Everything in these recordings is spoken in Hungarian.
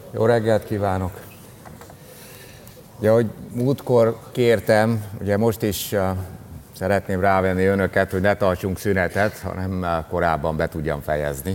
Jó reggelt kívánok! Ugye, ahogy múltkor kértem, ugye most is szeretném rávenni önöket, hogy ne tartsunk szünetet, hanem korábban be tudjam fejezni.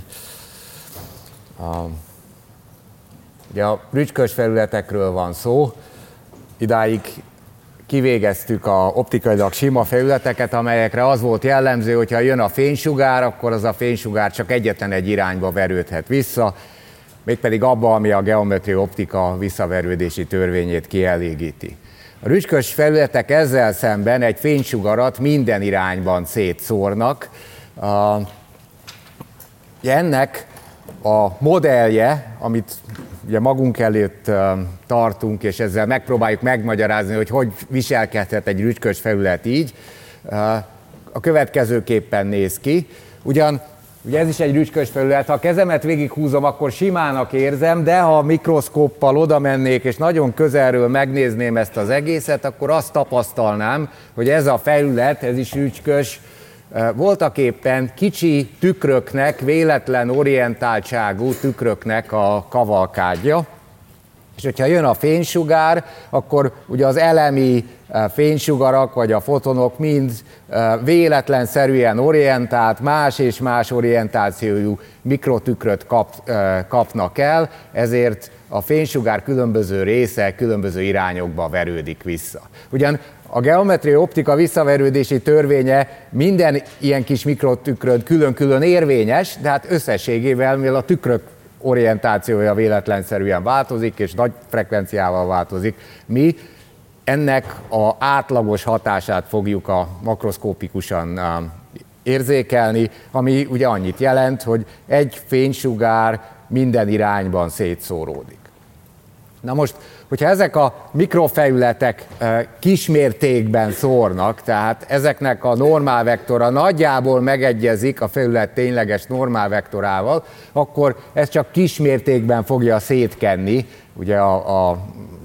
Ugye a rücskös felületekről van szó, idáig kivégeztük a optikailag sima felületeket, amelyekre az volt jellemző, hogyha jön a fénysugár, akkor az a fénysugár csak egyetlen egy irányba verődhet vissza, mégpedig abba, ami a geometria optika visszaverődési törvényét kielégíti. A rücskös felületek ezzel szemben egy fénysugarat minden irányban szétszórnak. Ennek a modellje, amit ugye magunk előtt tartunk, és ezzel megpróbáljuk megmagyarázni, hogy hogy viselkedhet egy rücskös felület így, a következőképpen néz ki. Ugye ez is egy rücskös felület, ha a kezemet végighúzom, akkor simának érzem, de ha a mikroszkóppal oda mennék, és nagyon közelről megnézném ezt az egészet, akkor azt tapasztalnám, hogy ez a felület, ez is rücskös, voltaképpen kicsi tükröknek, véletlen orientáltságú tükröknek a kavalkádja. És hogyha jön a fénysugár, akkor ugye az elemi fénysugarak vagy a fotonok mind véletlenszerűen orientált, más és más orientációjú mikrotükröt kapnak el, ezért a fénysugár különböző része különböző irányokba verődik vissza. Ugyan a geometria optika visszaverődési törvénye minden ilyen kis mikrotükrön külön-külön érvényes, de hát összességével, mivel a tükrök orientációja véletlenszerűen változik, és nagy frekvenciával változik, mi ennek az átlagos hatását fogjuk makroszkópikusan érzékelni, ami ugye annyit jelent, hogy egy fénysugár minden irányban szétszóródik. Na most, hogyha ezek a mikrofelületek kismértékben szórnak, tehát ezeknek a normálvektora nagyjából megegyezik a felület tényleges normálvektorával, akkor ez csak kismértékben fogja szétkenni ugye a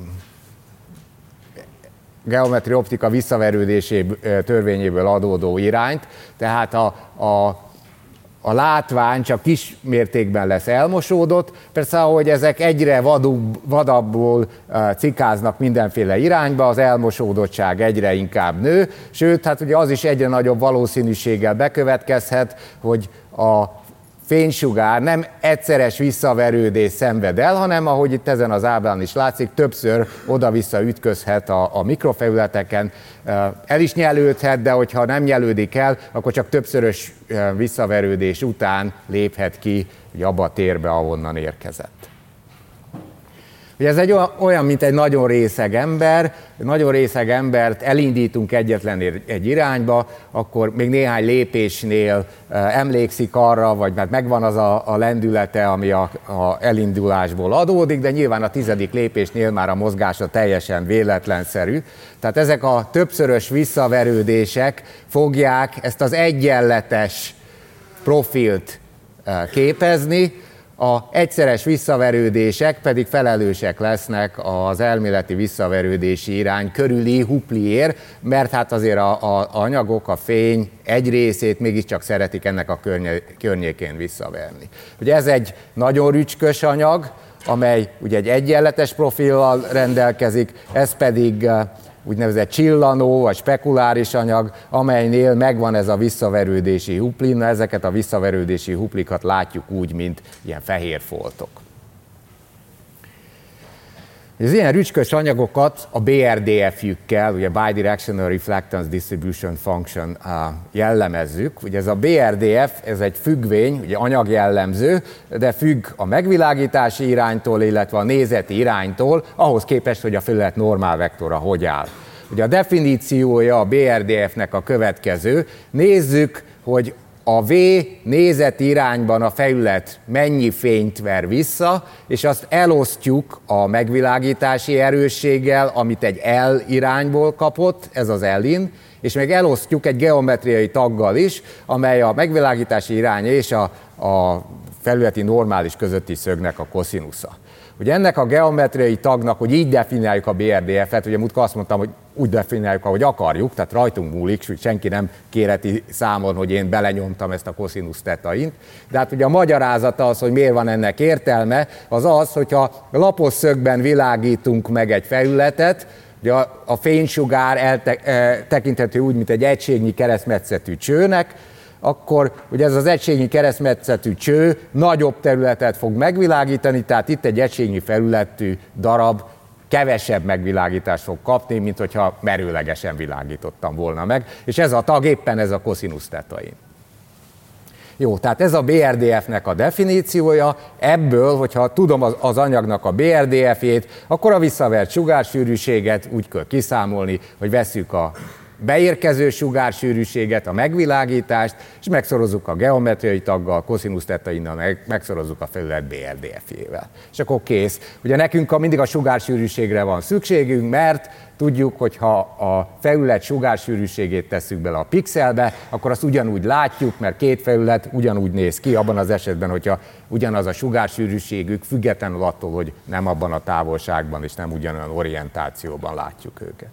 geometria optika visszaverődési törvényéből adódó irányt, tehát a látvány csak kis mértékben lesz elmosódott, persze ahogy ezek egyre vadabbul cikáznak mindenféle irányba, az elmosódottság egyre inkább nő, sőt, hát ugye az is egyre nagyobb valószínűséggel bekövetkezhet, hogy a fénysugár nem egyszeres visszaverődés szenved el, hanem ahogy itt ezen az ábrán is látszik, többször oda-vissza ütközhet a mikrofelületeken, el is nyelődhet, de hogyha nem nyelődik el, akkor csak többszörös visszaverődés után léphet ki abba a térbe, ahonnan érkezett. Ugye ez olyan, mint egy nagyon részeg ember, nagyon részeg embert elindítunk egyetlen egy irányba, akkor még néhány lépésnél emlékszik arra, vagy mert megvan az a lendülete, ami a elindulásból adódik, de nyilván a 10. lépésnél már a mozgása teljesen véletlenszerű. Tehát ezek a többszörös visszaverődések fogják ezt az egyenletes profilt képezni, az egyszeres visszaverődések pedig felelősek lesznek az elméleti visszaverődési irány körüli hupliért, mert hát azért az anyagok, a fény egy részét mégiscsak szeretik ennek a környékén visszaverni. Ugye ez egy nagyon rücskös anyag, amely ugye egy egyenletes profillal rendelkezik, ez pedig úgynevezett csillanó vagy spekuláris anyag, amelynél megvan ez a visszaverődési hupli. Na, ezeket a visszaverődési huplikat látjuk úgy, mint ilyen fehér foltok. Az ilyen rücskös anyagokat a BRDF-jükkel, ugye Bidirectional Reflectance Distribution Function jellemezzük. Ugye ez a BRDF, ez egy függvény, ugye anyagjellemző, de függ a megvilágítási iránytól, illetve a nézeti iránytól, ahhoz képest, hogy a felület normálvektora hogy áll. Ugye a definíciója a BRDF-nek a következő. Nézzük, hogy a V nézeti irányban a felület mennyi fényt ver vissza, és azt elosztjuk a megvilágítási erősséggel, amit egy L irányból kapott, ez az L-in, és még elosztjuk egy geometriai taggal is, amely a megvilágítási irány és a felületi normális közötti szögnek a koszínusza. Ugye ennek a geometriai tagnak, hogy így definiáljuk a BRDF-et, ugye múltkor azt mondtam, hogy úgy definiáljuk, ahogy akarjuk, tehát rajtunk múlik, hogy senki nem kérheti számon, hogy én belenyomtam ezt a koszinusz tetaint. De hát ugye a magyarázata az, hogy miért van ennek értelme, az az, hogyha lapos szögben világítunk meg egy felületet, ugye a fénysugár tekinthető úgy, mint egy egységnyi keresztmetszetű csőnek, akkor ugye ez az egységnyi keresztmetszetű cső nagyobb területet fog megvilágítani, tehát itt egy egységnyi felületű darab kevesebb megvilágítást fog kapni, mint hogyha merőlegesen világítottam volna meg, és ez a tag éppen ez a koszinusz tetain. Jó, tehát ez a BRDF-nek a definíciója, ebből, hogyha tudom az anyagnak a BRDF-ét, akkor a visszavert sugársűrűséget úgy kell kiszámolni, hogy vesszük a beérkező sugársűrűséget, a megvilágítást, és megszorozzuk a geometriai taggal, a koszinusz tetainnal, megszorozzuk a felület BRDF-jével. És akkor kész. Ugye nekünk mindig a sugársűrűségre van szükségünk, mert tudjuk, hogy ha a felület sugársűrűségét tesszük bele a pixelbe, akkor azt ugyanúgy látjuk, mert két felület ugyanúgy néz ki, abban az esetben, hogyha ugyanaz a sugársűrűségük, függetlenül attól, hogy nem abban a távolságban és nem ugyanolyan orientációban látjuk őket.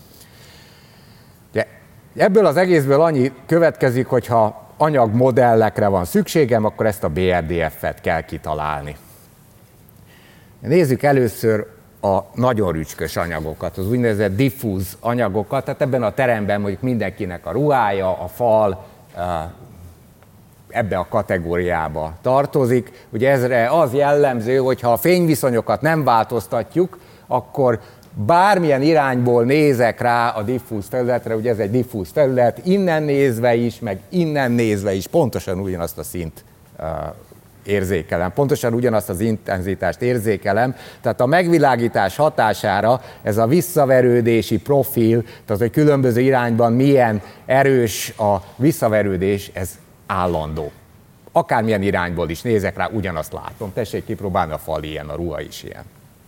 Ebből az egészből annyi következik, hogy ha anyagmodellekre van szükségem, akkor ezt a BRDF-et kell kitalálni. Nézzük először a nagyon rücskös anyagokat, az úgynevezett diffúz anyagokat, tehát ebben a teremben mondjuk mindenkinek a ruhája, a fal ebbe a kategóriába tartozik. Ugye ezre az jellemző, hogy ha a fényviszonyokat nem változtatjuk, akkor bármilyen irányból nézek rá a diffúz felületre, ugye ez egy diffúz felület, innen nézve is, meg innen nézve is pontosan ugyanazt a szint érzékelem, pontosan ugyanazt az intenzitást érzékelem, tehát a megvilágítás hatására ez a visszaverődési profil, tehát hogy különböző irányban milyen erős a visszaverődés, ez állandó. Akármilyen irányból is nézek rá, ugyanazt látom. Tessék kipróbálni, a fal ilyen, a ruha is ilyen.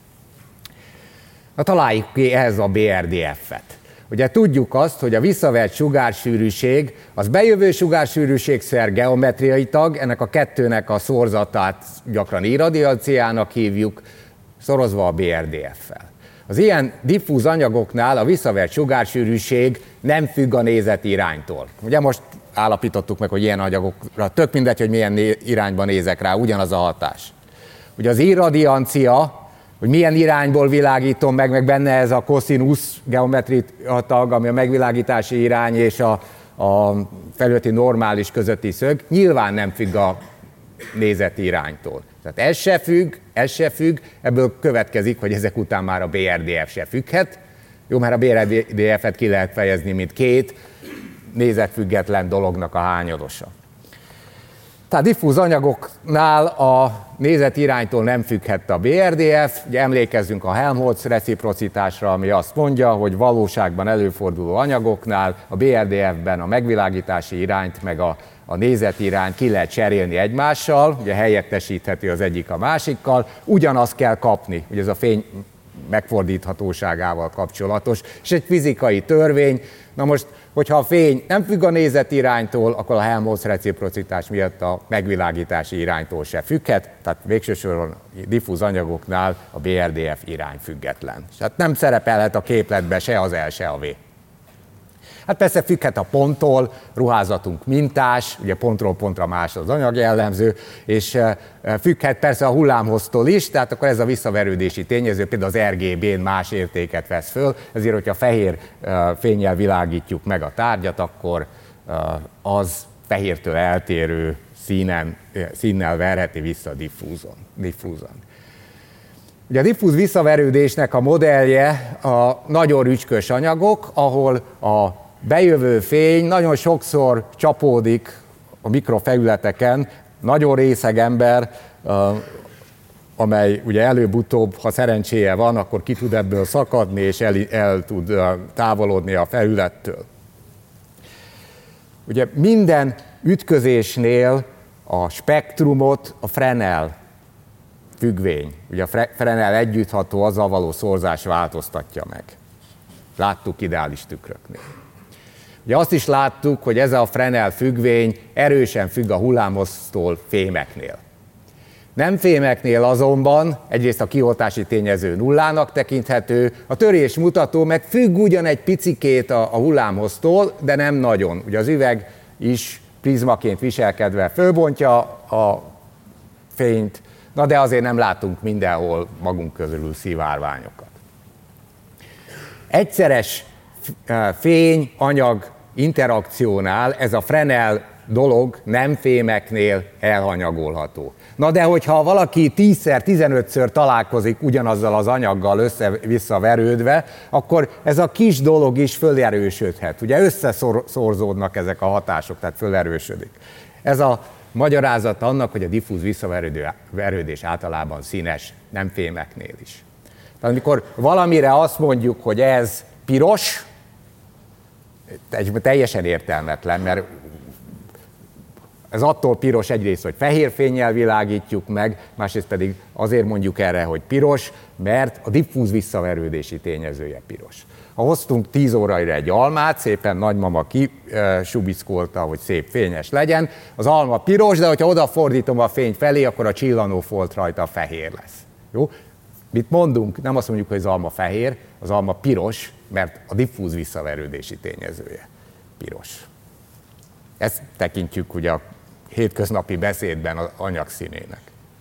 Na, találjuk ki ehhez a BRDF-et. Ugye tudjuk azt, hogy a visszavert sugársűrűség az bejövő sugársűrűségszer geometriai tag, ennek a kettőnek a szorzatát gyakran irradianciának hívjuk, szorozva a BRDF-fel. Az ilyen diffúz anyagoknál a visszavert sugársűrűség nem függ a nézeti iránytól. Ugye most állapítottuk meg, hogy ilyen anyagokra tök mindegy, hogy milyen irányban nézek rá, ugyanaz a hatás. Ugye az irradiancia, hogy milyen irányból világítom meg benne ez a koszinusz geometria tag, ami a megvilágítási irány és a felületi normális közötti szög, nyilván nem függ a nézeti iránytól. Tehát ez se függ, ebből következik, hogy ezek után már a BRDF se függhet. Jó, mert a BRDF-et ki lehet fejezni, mint két nézetfüggetlen dolognak a hányadosa. Tehát diffúz anyagoknál a nézeti iránytól nem függhet a BRDF, ugye emlékezzünk a Helmholtz reciprocitásra, ami azt mondja, hogy valóságban előforduló anyagoknál a BRDF-ben a megvilágítási irányt meg a nézeti irányt ki lehet cserélni egymással, ugye helyettesítheti az egyik a másikkal, ugyanazt kell kapni, ugye ez a fény megfordíthatóságával kapcsolatos, és egy fizikai törvény. Na most, hogyha a fény nem függ a nézeti iránytól, akkor a Helmholtz reciprocitás miatt a megvilágítási iránytól se függhet, tehát végső soron diffúz anyagoknál a BRDF irány független. Tehát nem szerepelhet a képletben se az L, se a V. Hát persze függhet a ponttól, ruházatunk mintás, ugye pontról pontra más az anyag jellemző, és függhet persze a hullámhoztól is, tehát akkor ez a visszaverődési tényező például az RGB-n más értéket vesz föl, ezért, hogyha fehér fénnyel világítjuk meg a tárgyat, akkor az fehértől eltérő színnel verheti vissza diffúzon. Ugye a diffúz visszaverődésnek a modellje a nagyon rücskös anyagok, ahol a bejövő fény nagyon sokszor csapódik a mikrofelületeken, nagyon részeg ember, amely ugye előbb-utóbb, ha szerencséje van, akkor ki tud ebből szakadni, és el tud távolodni a felülettől. Ugye minden ütközésnél a spektrumot a Fresnel függvény, ugye a Fresnel együttható, azzal való szorzás változtatja meg. Láttuk ideális tükröknél. Ugye azt is láttuk, hogy ez a Fresnel függvény erősen függ a hullámhoztól fémeknél. Nemfémeknél azonban egyrészt a kioltási tényező nullának tekinthető, a törésmutató meg függ ugyan egy picikét a hullámhoztól, de nem nagyon. Ugye az üveg is prizmaként viselkedve fölbontja a fényt, na de azért nem látunk mindenhol magunk közül szivárványokat. Egyszeres fény-anyag interakciónál ez a Fresnel dolog nemfémeknél elhanyagolható. Na de hogyha valaki 10-szer, 15-ször találkozik ugyanazzal az anyaggal össze-vissza verődve, akkor ez a kis dolog is fölerősödhet. Ugye összeszorzódnak ezek a hatások, tehát fölerősödik. Ez a magyarázat annak, hogy a diffúz visszaverődés általában színes, nemfémeknél is. Tehát amikor valamire azt mondjuk, hogy ez piros, teljesen értelmetlen, mert ez attól piros egyrészt, hogy fehér fénnyel világítjuk meg, másrészt pedig azért mondjuk erre, hogy piros, mert a diffúz visszaverődési tényezője piros. Ha hoztunk 10 óraira egy almát, szépen nagymama kisubickolta, hogy szép fényes legyen, az alma piros, de hogyha odafordítom a fény felé, akkor a csillanófolt rajta fehér lesz. Jó? Mit mondunk? Nem azt mondjuk, hogy az alma fehér, az alma piros, mert a diffúz visszaverődési tényezője piros. Ezt tekintjük ugye a hétköznapi beszédben az anyag színének.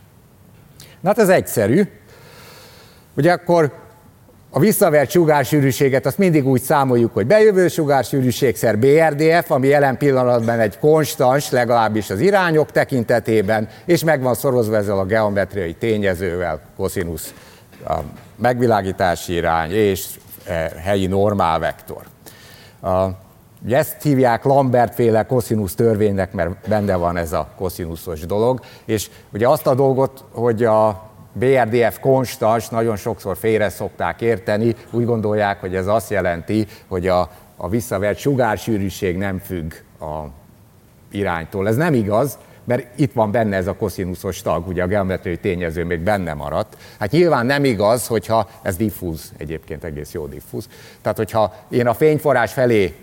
Na hát ez egyszerű. Ugye akkor a visszavert sugársűrűséget azt mindig úgy számoljuk, hogy bejövő sugársűrűségszer BRDF, ami jelen pillanatban egy konstans, legalábbis az irányok tekintetében, és meg van szorozva ezzel a geometriai tényezővel, koszinusz, a megvilágítási irány és helyi normálvektor. Ugye ezt hívják Lambert-féle koszinusz törvénynek, mert benne van ez a koszinuszos dolog, és ugye azt a dolgot, hogy a BRDF konstans nagyon sokszor félre szokták érteni, úgy gondolják, hogy ez azt jelenti, hogy a visszavert sugársűrűség nem függ a iránytól. Ez nem igaz, mert itt van benne ez a koszinuszos tag, ugye a geometriai tényező még benne maradt. Hát nyilván nem igaz, hogyha ez diffúz, egyébként egész jó diffúz. Tehát, hogyha én a fényforrás felé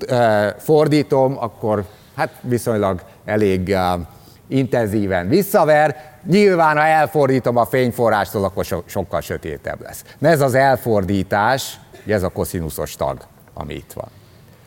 fordítom, akkor hát viszonylag elég intenzíven visszaver. Nyilván, ha elfordítom a fényforrástól, akkor sokkal sötétebb lesz. Na ez az elfordítás, ez a koszinuszos tag, ami itt van.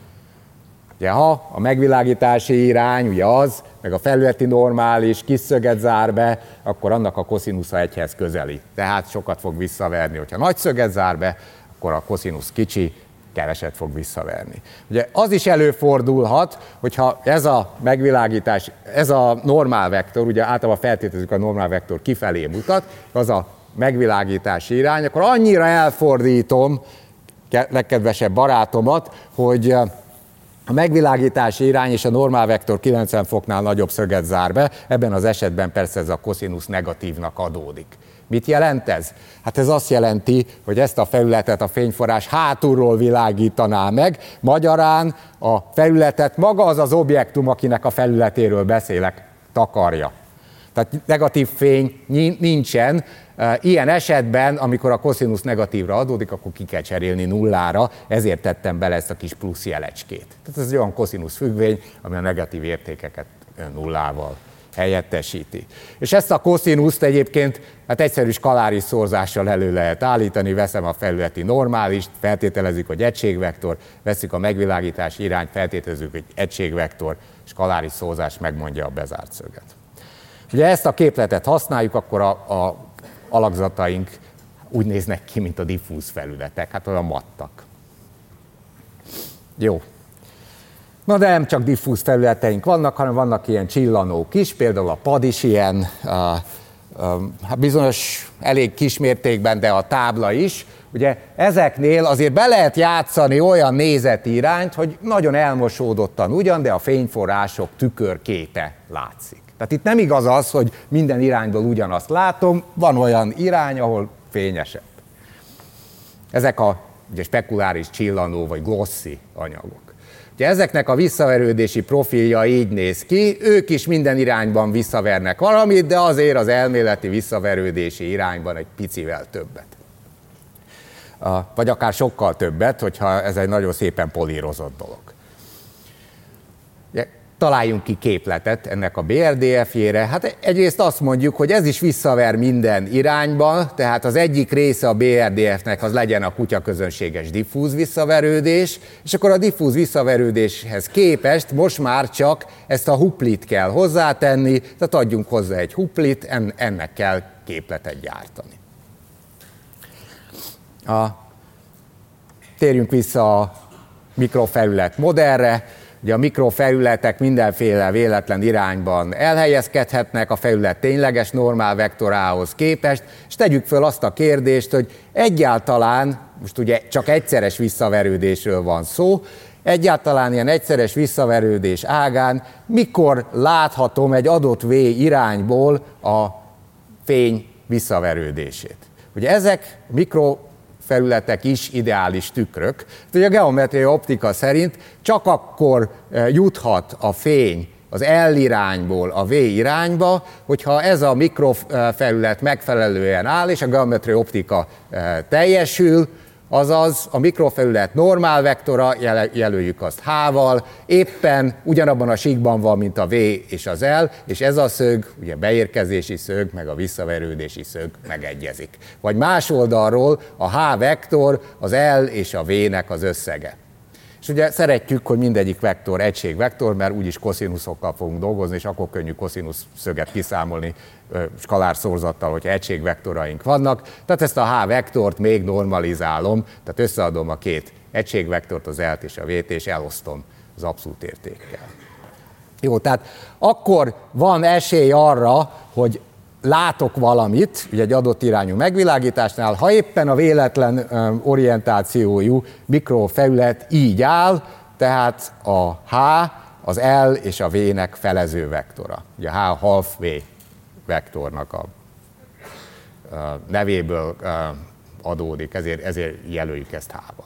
Ugye, ha a megvilágítási irány ugye az, meg a felületi normális kis szöget zár be, akkor annak a koszínusza 1-hez közeli. Tehát sokat fog visszaverni. Hogyha nagy szöget zár be, akkor a koszinusz kicsi, keveset fog visszaverni. Ugye az is előfordulhat, hogyha ez a megvilágítás, ez a normálvektor, ugye általában feltételezzük a normálvektor kifelé mutat, az a megvilágítási irány, akkor annyira elfordítom legkedvesebb barátomat, hogy a megvilágítási irány és a normálvektor 90 foknál nagyobb szöget zár be, ebben az esetben persze ez a koszinusz negatívnak adódik. Mit jelent ez? Hát ez azt jelenti, hogy ezt a felületet a fényforrás hátulról világítaná meg, magyarán a felületet maga az az objektum, akinek a felületéről beszélek, takarja. Tehát negatív fény nincsen. Ilyen esetben, amikor a koszinusz negatívra adódik, akkor ki kell cserélni nullára, ezért tettem bele ezt a kis plusz jelecskét. Tehát ez egy olyan koszinusz függvény, ami a negatív értékeket nullával helyettesíti. És ezt a koszínuszt egyébként hát egyszerű skaláris szorzással elő lehet állítani, veszem a felületi normálist, feltételezzük, hogy egységvektor, veszük a megvilágítási irányt, feltételezzük, hogy egységvektor, skaláris szorzás megmondja a bezárt szöget. Ugye ezt a képletet használjuk, akkor a alakzataink úgy néznek ki, mint a diffúz felületek, hát olyan mattak. Jó. Na de nem csak diffúz felületeink vannak, hanem vannak ilyen csillanók is, például a pad is ilyen, bizonyos elég kismértékben, de a tábla is. Ugye ezeknél azért be lehet játszani olyan nézeti irányt, hogy nagyon elmosódottan ugyan, de a fényforrások tükörképe látszik. Tehát itt nem igaz az, hogy minden irányból ugyanazt látom, van olyan irány, ahol fényesebb. Ezek a ugye, spekuláris csillanó vagy glossy anyagok. Ugye ezeknek a visszaverődési profilja így néz ki, ők is minden irányban visszavernek valamit, de azért az elméleti visszaverődési irányban egy picivel többet. Vagy akár sokkal többet, hogyha ez egy nagyon szépen polírozott dolog. találjunk ki képletet ennek a BRDF-jére. Hát egyrészt azt mondjuk, hogy ez is visszaver minden irányba, tehát az egyik része a BRDF-nek az legyen a kutyaközönséges diffúz visszaverődés, és akkor a diffúz visszaverődéshez képest most már csak ezt a huplit kell hozzátenni, tehát adjunk hozzá egy huplit, ennek kell képletet gyártani. Térjünk vissza a mikrofelület modellre. Ugye a mikrofelületek mindenféle véletlen irányban elhelyezkedhetnek a felület tényleges normál vektorához képest, és tegyük föl azt a kérdést, hogy egyáltalán, most ugye csak egyszeres visszaverődésről van szó, egyáltalán ilyen egyszeres visszaverődés ágán mikor láthatom egy adott V irányból a fény visszaverődését. Ugye ezek mikrofelületek is ideális tükrök. Ugye a geometriai optika szerint csak akkor juthat a fény az L irányból a V irányba, hogyha ez a mikrofelület megfelelően áll, és a geometriai optika teljesül, azaz a mikrofelület normál vektora, jelöljük azt H-val, éppen ugyanabban a síkban van, mint a V és az L, és ez a szög, ugye beérkezési szög, meg a visszaverődési szög megegyezik. Vagy más oldalról a H vektor az L és a V-nek az összege. És ugye szeretjük, hogy mindegyik vektor egységvektor, mert úgyis koszínuszokkal fogunk dolgozni, és akkor könnyű koszínusz szöget kiszámolni skalár szorzattal, hogyha egységvektoraink vannak. Tehát ezt a H vektort még normalizálom, tehát összeadom a két egységvektort, az L-t és a V-t, és elosztom az abszolút értékkel. Jó, tehát akkor van esély arra, hogy látok valamit, ugye egy adott irányú megvilágításnál, ha éppen a véletlen orientációjú mikrofelület így áll, tehát a H, az L és a V-nek felező vektora. Ugye a H half V vektornak a nevéből adódik, ezért jelöljük ezt H-val.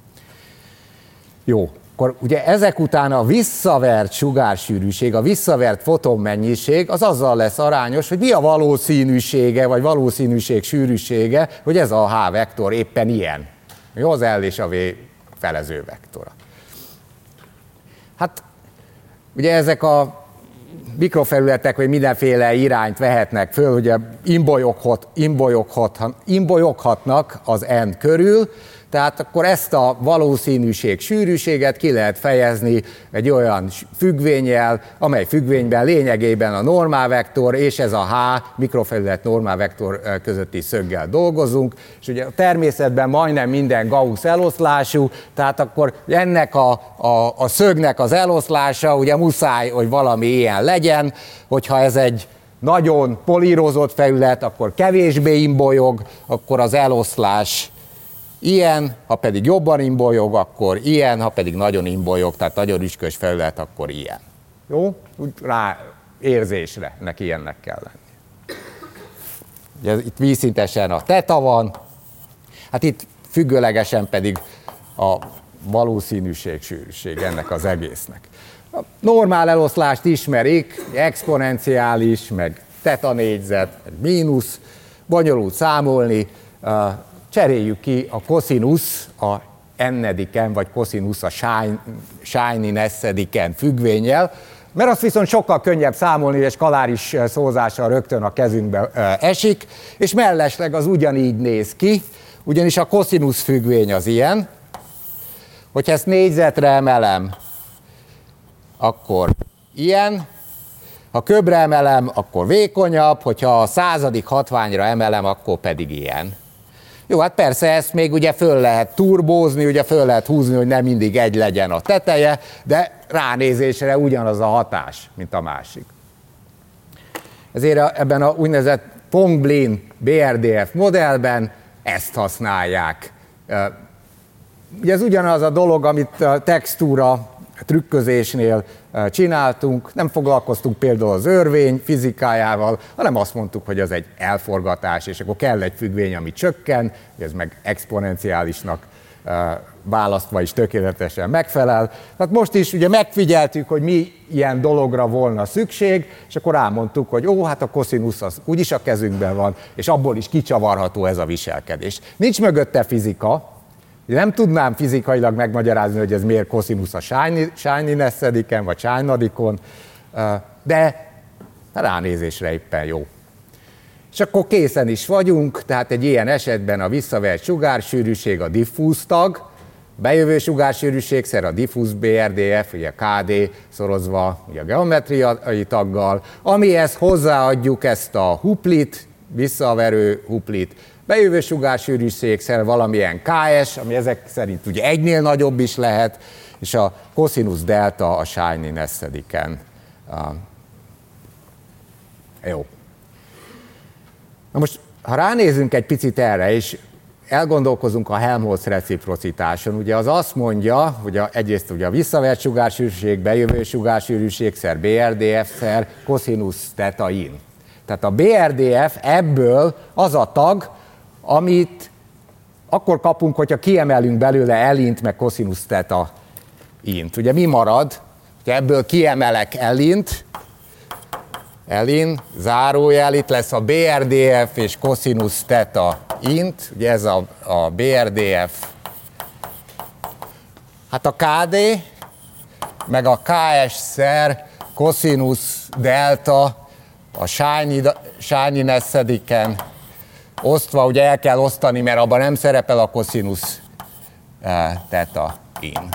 Jó. Akkor ugye ezek után a visszavert sugársűrűség, a visszavert fotonmennyiség az azzal lesz arányos, hogy mi a valószínűsége, vagy valószínűség sűrűsége, hogy ez a H vektor éppen ilyen. Jó, az L és a V felező vektora. Hát ugye ezek a mikrofelületek, vagy mindenféle irányt vehetnek föl, ugye imbolyoghatnak az N körül, tehát akkor ezt a valószínűség sűrűséget ki lehet fejezni egy olyan függvénnyel, amely függvényben lényegében a normálvektor és ez a H mikrofelület normálvektor közötti szöggel dolgozunk, és ugye a természetben majdnem minden Gauss eloszlású, tehát akkor ennek a szögnek az eloszlása ugye muszáj, hogy valami ilyen legyen, hogyha ez egy nagyon polírozott felület, akkor kevésbé imbolyog, akkor az eloszlás ilyen, ha pedig jobban imbolyog, akkor ilyen, ha pedig nagyon imbolyog, tehát nagyon üskös felület, akkor ilyen. Jó? Úgy rá érzésre ennek ilyennek kell lenni. Ugye itt vízszintesen a teta van, hát itt függőlegesen pedig a valószínűség sűrűség ennek az egésznek. A normál eloszlást ismerik, exponenciális, meg teta négyzet, meg mínusz, bonyolult számolni, cseréljük ki a koszinusz a n-ediken, vagy koszinusz a shiny-ness-ediken függvénnyel, mert azt viszont sokkal könnyebb számolni, és skaláris szózással rögtön a kezünkbe esik, és mellesleg az ugyanígy néz ki, ugyanis a koszinusz függvény az ilyen, hogyha ezt négyzetre emelem, akkor ilyen, ha köbbre emelem, akkor vékonyabb, hogyha a századik hatványra emelem, akkor pedig ilyen. Jó, hát persze ezt még ugye föl lehet turbózni, ugye föl lehet húzni, hogy nem mindig egy legyen a teteje, de ránézésre ugyanaz a hatás, mint a másik. Ezért ebben a úgynevezett Phong-Blin BRDF modellben ezt használják. Ugye ez ugyanaz a dolog, amit a textúra trükközésnél csináltunk, nem foglalkoztunk például az örvény fizikájával, hanem azt mondtuk, hogy az egy elforgatás, és akkor kell egy függvény, ami csökken, ez meg exponenciálisnak választva is tökéletesen megfelel. Tehát most is ugye megfigyeltük, hogy mi ilyen dologra volna szükség, és akkor elmondtuk, hogy ó, hát a koszinusz az úgyis a kezünkben van, és abból is kicsavarható ez a viselkedés. Nincs mögötte fizika, Nem tudnám fizikailag megmagyarázni, hogy ez miért koszinusz a shininess-ediken, vagy shine-adikon, de ránézésre éppen jó. És akkor készen is vagyunk, tehát egy ilyen esetben a visszavert sugársűrűség a diffúz tag, bejövő sugársűrűségszer a diffúz BRDF, ugye KD szorozva ugye a geometriai taggal, amihez hozzáadjuk ezt a huplit, visszaverő huplit, bejövő sugársűrűségszer valamilyen KS, ami ezek szerint ugye egynél nagyobb is lehet, és a koszinusz delta a shininess-ediken. Jó. Na most, ha ránézünk egy picit erre, és elgondolkozunk a Helmholtz reciprocitáson, ugye az azt mondja, hogy egyrészt ugye a visszavert sugársűrűség, bejövő sugársűrűségszer, BRDF-szer, koszinusz theta in. Tehát a BRDF ebből az a tag, amit akkor kapunk, hogyha kiemelünk belőle elint, meg koszinusz theta int. Ugye mi marad? Hogyha ebből kiemelek elin, zárójel, itt lesz a BRDF és koszinusz theta int, ugye ez a BRDF, hát a KD, meg a KS-szer koszinusz delta a shininess-ediken osztva, ugye el kell osztani, mert abban nem szerepel a koszinusz theta in.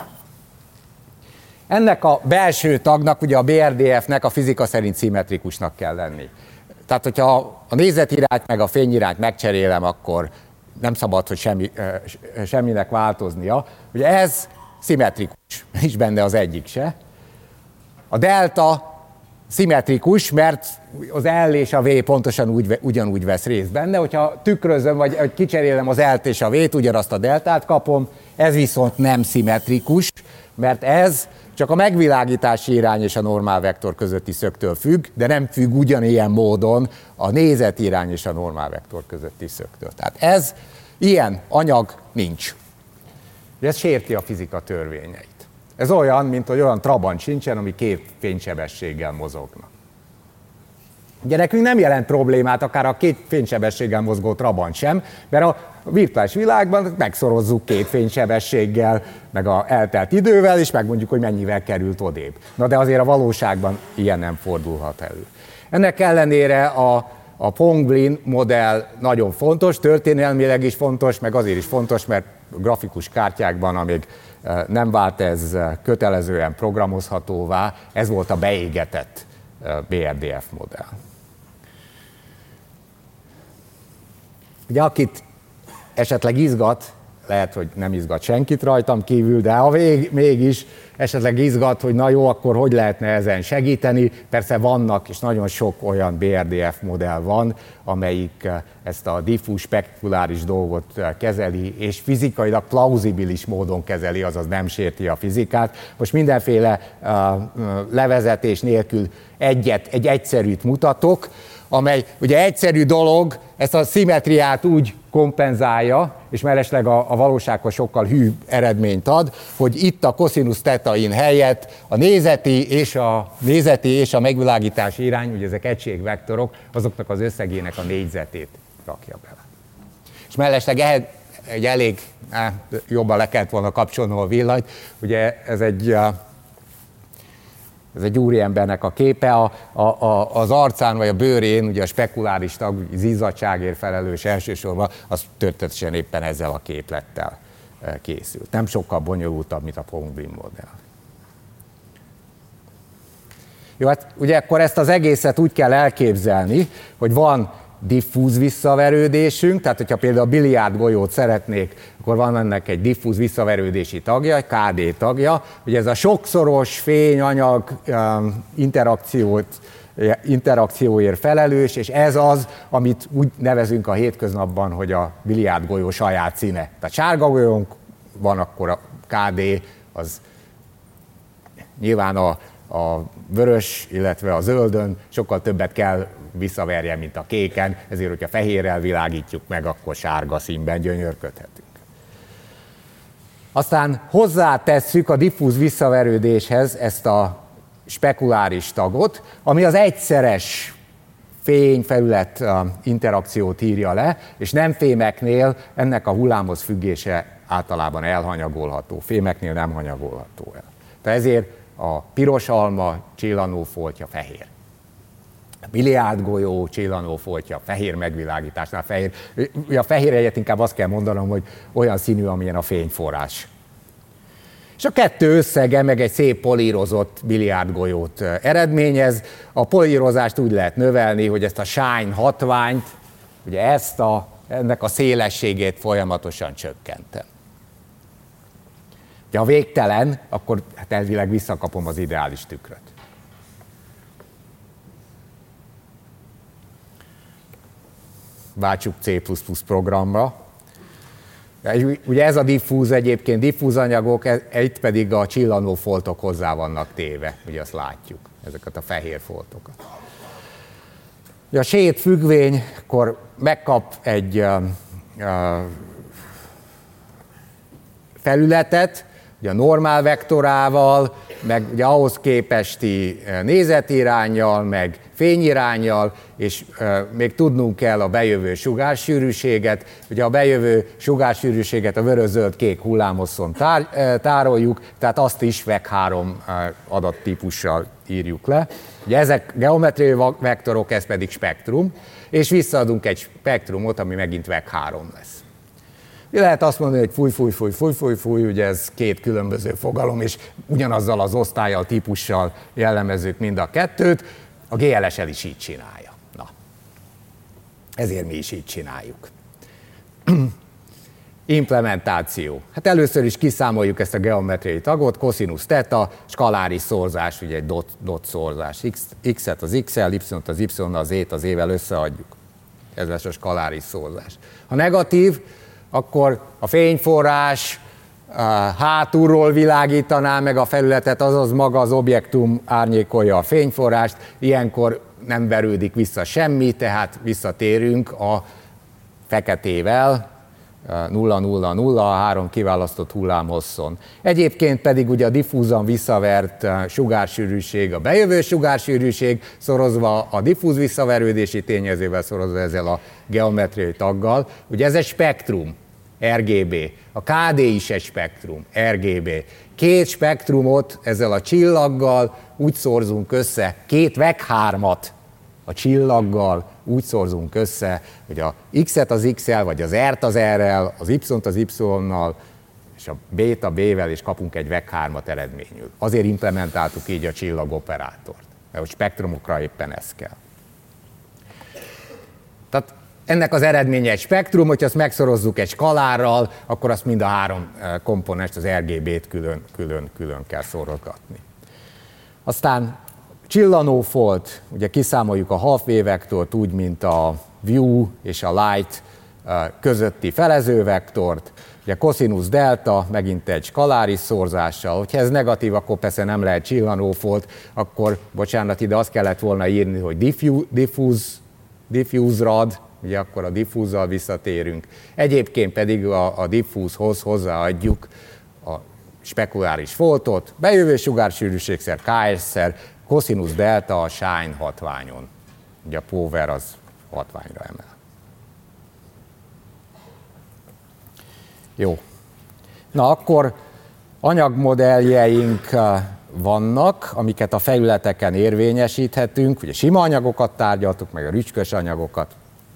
Ennek a belső tagnak, ugye a BRDF-nek a fizika szerint szimmetrikusnak kell lenni. Tehát, hogyha a nézetirányt meg a fényirányt megcserélem, akkor nem szabad, hogy semminek változnia. Ugye ez szimmetrikus, nincs benne az egyik se. A delta szimmetrikus, mert az L és a V pontosan ugyanúgy vesz részt benne. Hogyha tükrözöm, vagy kicserélem az L-t és a V-t, ugyanazt a deltát kapom, ez viszont nem szimmetrikus, mert ez csak a megvilágítási irány és a normál vektor közötti szögtől függ, de nem függ ugyanilyen módon a nézeti irány és a normál vektor közötti szögtől. Tehát ez, ilyen anyag nincs. Ez sérti a fizika törvényeit. Ez olyan, mint hogy olyan trabant sincsen, ami két fénysebességgel mozogna. Ugye nekünk nem jelent problémát akár a két fénysebességgel mozgó trabant sem, mert a virtuális világban megszorozzuk két fénysebességgel, meg a eltelt idővel, és megmondjuk, hogy mennyivel került odébb. Na de azért a valóságban ilyen nem fordulhat elő. Ennek ellenére a Pongblin modell nagyon fontos, történelmileg is fontos, meg azért is fontos, mert grafikus kártyákban, amíg nem vált ez kötelezően programozhatóvá, ez volt a beégetett BRDF modell. Ugye akit esetleg izgat, lehet, hogy nem izgat senkit rajtam kívül, de ha mégis esetleg izgat, hogy na jó, akkor hogy lehetne ezen segíteni. Persze vannak, és nagyon sok olyan BRDF modell van, amelyik ezt a diffúz spekuláris dolgot kezeli, és fizikailag plauzibilis módon kezeli, azaz nem sérti a fizikát. Most mindenféle levezetés nélkül egy egyszerűt mutatok, amely ugye egyszerű dolog, ezt a szimmetriát úgy kompenzálja, és mellesleg a valósághoz sokkal hűbb eredményt ad, hogy itt a koszinusz theta in helyett a nézeti és a megvilágítási irány, ugye ezek egységvektorok, azoknak az összegének a négyzetét rakja bele. És mellesleg egy elég, jobban le kellett volna kapcsolnom a villanyt, ugye ez egy úriembernek a képe, az arcán vagy a bőrén, ugye a spekuláris tag, az izzadságért felelős elsősorban, az történetesen éppen ezzel a képlettel készült. Nem sokkal bonyolultabb, mint a Pongblin modell. Jó, hát ugye akkor ezt az egészet úgy kell elképzelni, hogy van diffúz visszaverődésünk, tehát hogyha például a biliárd golyót szeretnék, akkor van ennek egy diffúz visszaverődési tagja, egy KD tagja, hogy ez a sokszoros fény-anyag interakcióért felelős, és ez az, amit úgy nevezünk a hétköznapban, hogy a biliárd golyó saját színe. Tehát sárga golyónk van, akkor a KD az nyilván a vörös, illetve a zöldön sokkal többet kell visszaverje, mint a kéken, ezért, hogyha fehérrel világítjuk meg, akkor sárga színben gyönyörködhetünk. Aztán hozzátesszük a diffúz visszaverődéshez ezt a spekuláris tagot, ami az egyszeres fényfelület interakciót írja le, és nem fémeknél ennek a hullámhoz függése általában elhanyagolható, fémeknél nem hanyagolható el. Tehát ezért a piros alma csillanófoltja fehér. A biliárdgolyó csillanófoltja fehér megvilágításnál fehér. A fehér egyet inkább azt kell mondanom, hogy olyan színű, amilyen a fényforrás. És a kettő összege meg egy szép polírozott biliárdgolyót eredményez. A polírozást úgy lehet növelni, hogy ezt a shine hatványt, ugye ennek a szélességét folyamatosan csökkentem. Ha végtelen, akkor hát elvileg visszakapom az ideális tükröt. Váltsuk C++ programra. Ugye ez a diffúz egyébként, diffúz anyagok, itt pedig a csillanó foltok hozzá vannak téve, ugye azt látjuk, ezeket a fehér foltokat. A shade függvénykor megkap egy felületet, ugye a normál vektorával, meg ugye ahhoz képesti nézetiránnyal, meg fényiránnyal, és még tudnunk kell a bejövő sugársűrűséget. Ugye a bejövő sugársűrűséget a vörös-zöld-kék hullámhosszon tároljuk, tehát azt is VEC3 adattípussal írjuk le. Ugye ezek geometriai vektorok, ez pedig spektrum, és visszaadunk egy spektrumot, ami megint VEC3 lesz. Lehet azt mondani, hogy fúj, ugye ez két különböző fogalom, és ugyanazzal az osztállyal, típussal jellemezzük mind a kettőt. A GLSL is így csinálja. Na, ezért mi is így csináljuk. Implementáció. Hát először is kiszámoljuk ezt a geometriai tagot, cosinus theta, skaláris szorzás, ugye egy dot szorzás. X-et az X-el, Y-t az Y-nal, Z-t az Z-vel összeadjuk. Ez lesz a skaláris szorzás. Ha negatív, akkor a fényforrás hátulról világítaná meg a felületet, azaz maga az objektum árnyékolja a fényforrást, ilyenkor nem verődik vissza semmi, tehát visszatérünk a feketével, 0,0,0, a 3 kiválasztott hullámhosszon. Egyébként pedig ugye a diffúzan visszavert sugársűrűség, a bejövő sugársűrűség szorozva a diffúz visszaverődési tényezővel szorozva ezzel a geometriai taggal. Ugye ez egy spektrum, RGB. A KD is egy spektrum, RGB. Két spektrumot ezzel a csillaggal úgy szorzunk össze, két VEC3-at a csillaggal úgy szorzunk össze, hogy a X-et az X-el, vagy az R-t az R-rel, az Y-t az Y-nal, és a B-t a B-vel, és kapunk egy VEC3-at eredményül. Azért implementáltuk így a csillagoperátort, mert hogy spektrumokra éppen ez kell. Tehát ennek az eredménye egy spektrum, hogyha azt megszorozzuk egy skalárral, akkor azt mind a három komponens, az RGB-t külön kell szorozgatni. Aztán csillanófolt, ugye kiszámoljuk a half-wave vektort úgy, mint a view és a light közötti felezővektort, ugye cosinus delta, megint egy skaláris szorzással, hogyha ez negatív, akkor persze nem lehet csillanófolt, akkor, bocsánat, ide azt kellett volna írni, hogy diffuse rad, ugye akkor a diffúzzal visszatérünk. Egyébként pedig a diffúzhoz hozzáadjuk a spekuláris foltot, bejövő sugársűrűségszer, KS-szer, cosinus delta a shine hatványon. Ugye a power az hatványra emel. Jó. Na akkor anyagmodelljeink vannak, amiket a felületeken érvényesíthetünk. Ugye sima anyagokat tárgyaltuk, meg a rücskös anyagokat.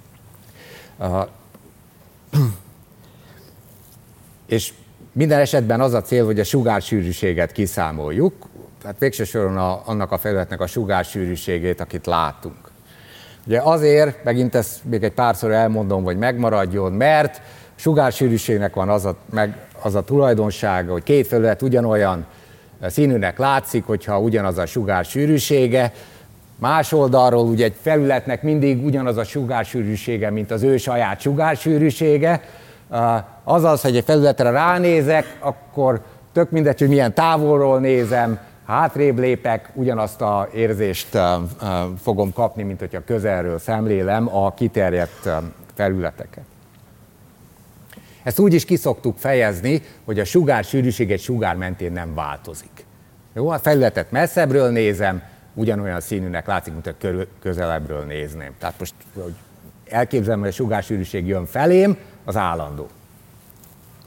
És minden esetben az a cél, hogy a sugársűrűséget kiszámoljuk, tehát végső soron annak a felületnek a sugársűrűségét, akit látunk. Ugye azért, megint ezt még egy párszor elmondom, hogy megmaradjon, mert sugársűrűségnek van az a tulajdonsága, hogy két felület ugyanolyan színűnek látszik, hogyha ugyanaz a sugársűrűsége. Más oldalról ugye egy felületnek mindig ugyanaz a sugársűrűsége, mint az ő saját sugársűrűsége. Azaz, hogy egy felületre ránézek, akkor tök mindegy, hogy milyen távolról nézem, hátrébb lépek, ugyanazt az érzést fogom kapni, mint hogyha közelről szemlélem a kiterjedt felületeket. Ezt úgy is ki szoktuk fejezni, hogy a sugársűrűség egy sugár mentén nem változik. Jó, a felületet messzebbről nézem, ugyanolyan színűnek látszik, mint a közelebbről nézném. Tehát most elképzelem, hogy a sugársűrűség jön felém, az állandó.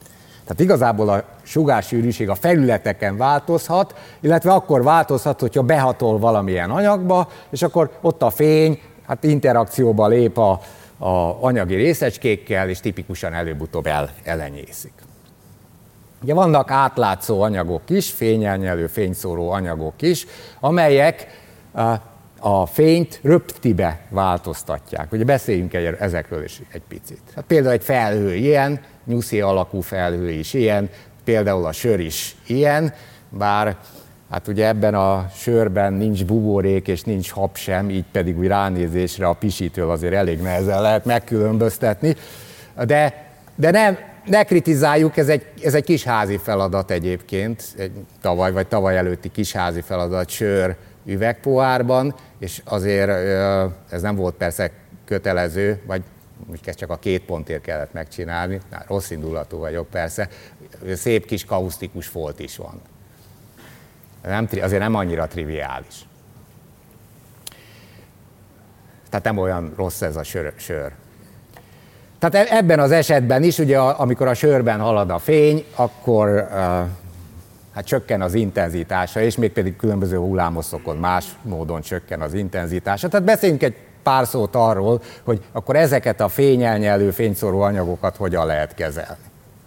Tehát igazából a sugársűrűség a felületeken változhat, illetve akkor változhat, hogyha behatol valamilyen anyagba, és akkor ott a fény interakcióba lép a anyagi részecskékkel, és tipikusan előbb-utóbb elenyészik. Ugye vannak átlátszó anyagok is, fényelnyelő, fényszóró anyagok is, amelyek a fényt röptibe változtatják. Ugye beszéljünk ezekről is egy picit. Hát például egy felhő ilyen, nyuszi alakú felhő is ilyen, például a sör is ilyen, bár hát ugye ebben a sörben nincs buborék és nincs hab sem, így pedig úgy ránézésre a pisitől azért elég nehezen lehet megkülönböztetni, de ne kritizáljuk, ez egy kis házi feladat egyébként, egy tavaly előtti kis házi feladat sör üvegpohárban, és azért ez nem volt persze kötelező, vagy csak a 2 pontért kellett megcsinálni, rossz indulatú vagyok persze, szép kis kausztikus folt is van. Azért nem annyira triviális. Tehát nem olyan rossz ez a sör. Tehát ebben az esetben is, ugye, amikor a sörben halad a fény, akkor csökken az intenzitása, és mégpedig különböző hullámoszokon más módon csökken az intenzitása. Tehát beszéljünk egy pár szót arról, hogy akkor ezeket a fényelnyelő, fényszóró anyagokat hogyan lehet kezelni.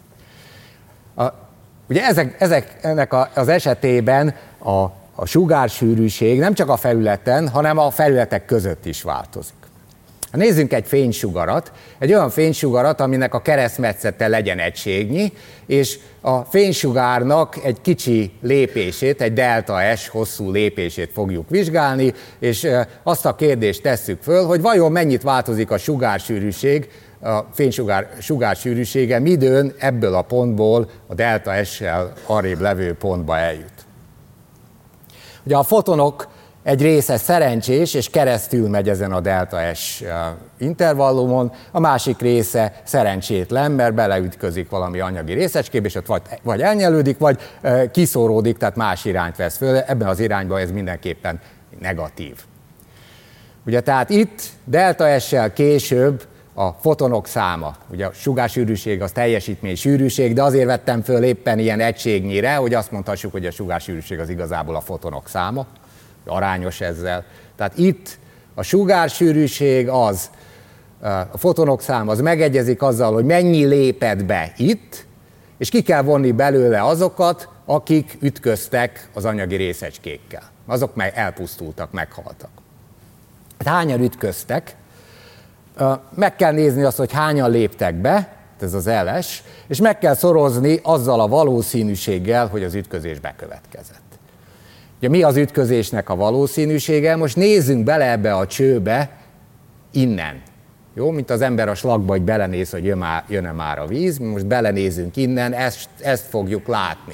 Ugye ennek az esetében a sugársűrűség nem csak a felületen, hanem a felületek között is változik. Nézzünk egy fénysugarat, egy olyan fénysugarat, aminek a keresztmetszete legyen egységnyi, és a fénysugárnak egy kicsi lépését, egy delta S hosszú lépését fogjuk vizsgálni, és azt a kérdést tesszük föl, hogy vajon mennyit változik a sugársűrűség, a fénysugár sugársűrűsége midőn ebből a pontból a delta S-sel arrébb levő pontba eljut. Ugye a fotonok egy része szerencsés, és keresztül megy ezen a delta S intervallumon, a másik része szerencsétlen, mert beleütközik valami anyagi részecskébe, és ott vagy elnyelődik, vagy kiszóródik, tehát más irányt vesz föl. Ebben az irányban ez mindenképpen negatív. Ugye tehát itt delta S-sel később a fotonok száma, ugye a sugársűrűség az teljesítmény sűrűség, de azért vettem föl éppen ilyen egységnyire, hogy azt mondhassuk, hogy a sugársűrűség az igazából a fotonok száma, arányos ezzel. Tehát itt a sugársűrűség az, a fotonok száma az megegyezik azzal, hogy mennyi lépett be itt, és ki kell vonni belőle azokat, akik ütköztek az anyagi részecskékkel. Azok meg elpusztultak, meghaltak. Hát hányan ütköztek? Meg kell nézni azt, hogy hányan léptek be, ez az LS, és meg kell szorozni azzal a valószínűséggel, hogy az ütközés bekövetkezett. Ugye mi az ütközésnek a valószínűsége? Most nézzünk bele ebbe a csőbe innen. Jó, mint az ember a slagba, hogy belenéz, hogy jön-e már a víz, mi most belenézünk innen, ezt fogjuk látni.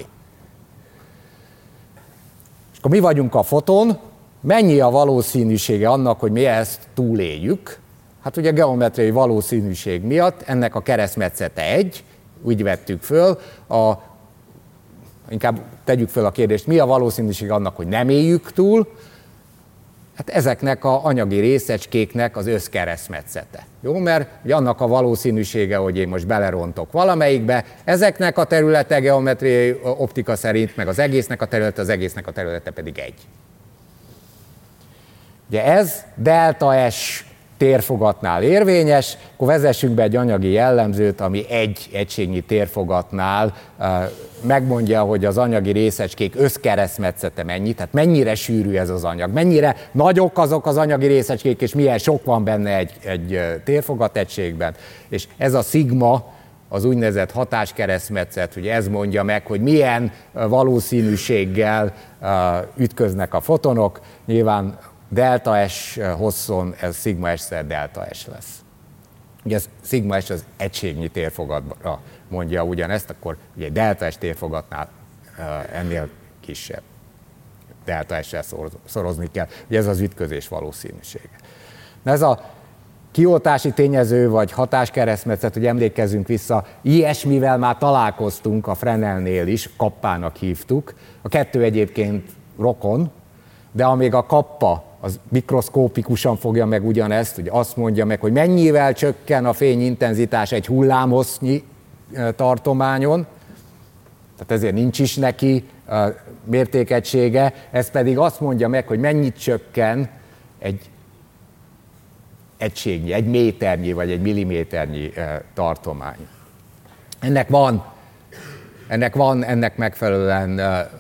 És akkor mi vagyunk a foton, mennyi a valószínűsége annak, hogy mi ezt túléljük? Hát ugye geometriai valószínűség miatt ennek a keresztmetszete 1, úgy vettük föl, inkább tegyük föl a kérdést, mi a valószínűség annak, hogy nem éljük túl? Hát ezeknek az anyagi részecskéknek az összkeresztmetszete. Jó, mert ugye annak a valószínűsége, hogy én most belerontok valamelyikbe, ezeknek a területe geometriai optika szerint, meg az egésznek a területe pedig 1. Ugye ez delta S térfogatnál érvényes, akkor vezessünk be egy anyagi jellemzőt, ami egy egységnyi térfogatnál megmondja, hogy az anyagi részecskék összkeresztmetszete mennyi, tehát mennyire sűrű ez az anyag, mennyire nagyok azok az anyagi részecskék, és milyen sok van benne egy térfogategységben. És ez a szigma, az úgynevezett hatáskeresztmetszet, ugye ez mondja meg, hogy milyen valószínűséggel ütköznek a fotonok, nyilván delta S hosszon ez szigma S-szer delta S lesz. Ugye ez szigma S az egységnyi térfogatra mondja ugyanezt, akkor ugye delta S térfogatnál ennél kisebb. Delta S-sel szorozni kell. Ugye ez az ütközés valószínűsége. Na ez a kioltási tényező vagy hatáskeresztmetszet, hogy emlékezzünk vissza, ilyesmivel már találkoztunk a Fresnelnél is, kappának hívtuk. A kettő egyébként rokon, de amíg a kappa az mikroszkópikusan fogja meg ugyanezt, hogy azt mondja meg, hogy mennyivel csökken a fényintenzitás egy hullámhossznyi tartományon, Tehát ezért nincs is neki mértékegysége, ez pedig azt mondja meg, hogy mennyit csökken egy egységnyi, egy méternyi vagy egy milliméternyi tartomány. Ennek megfelelően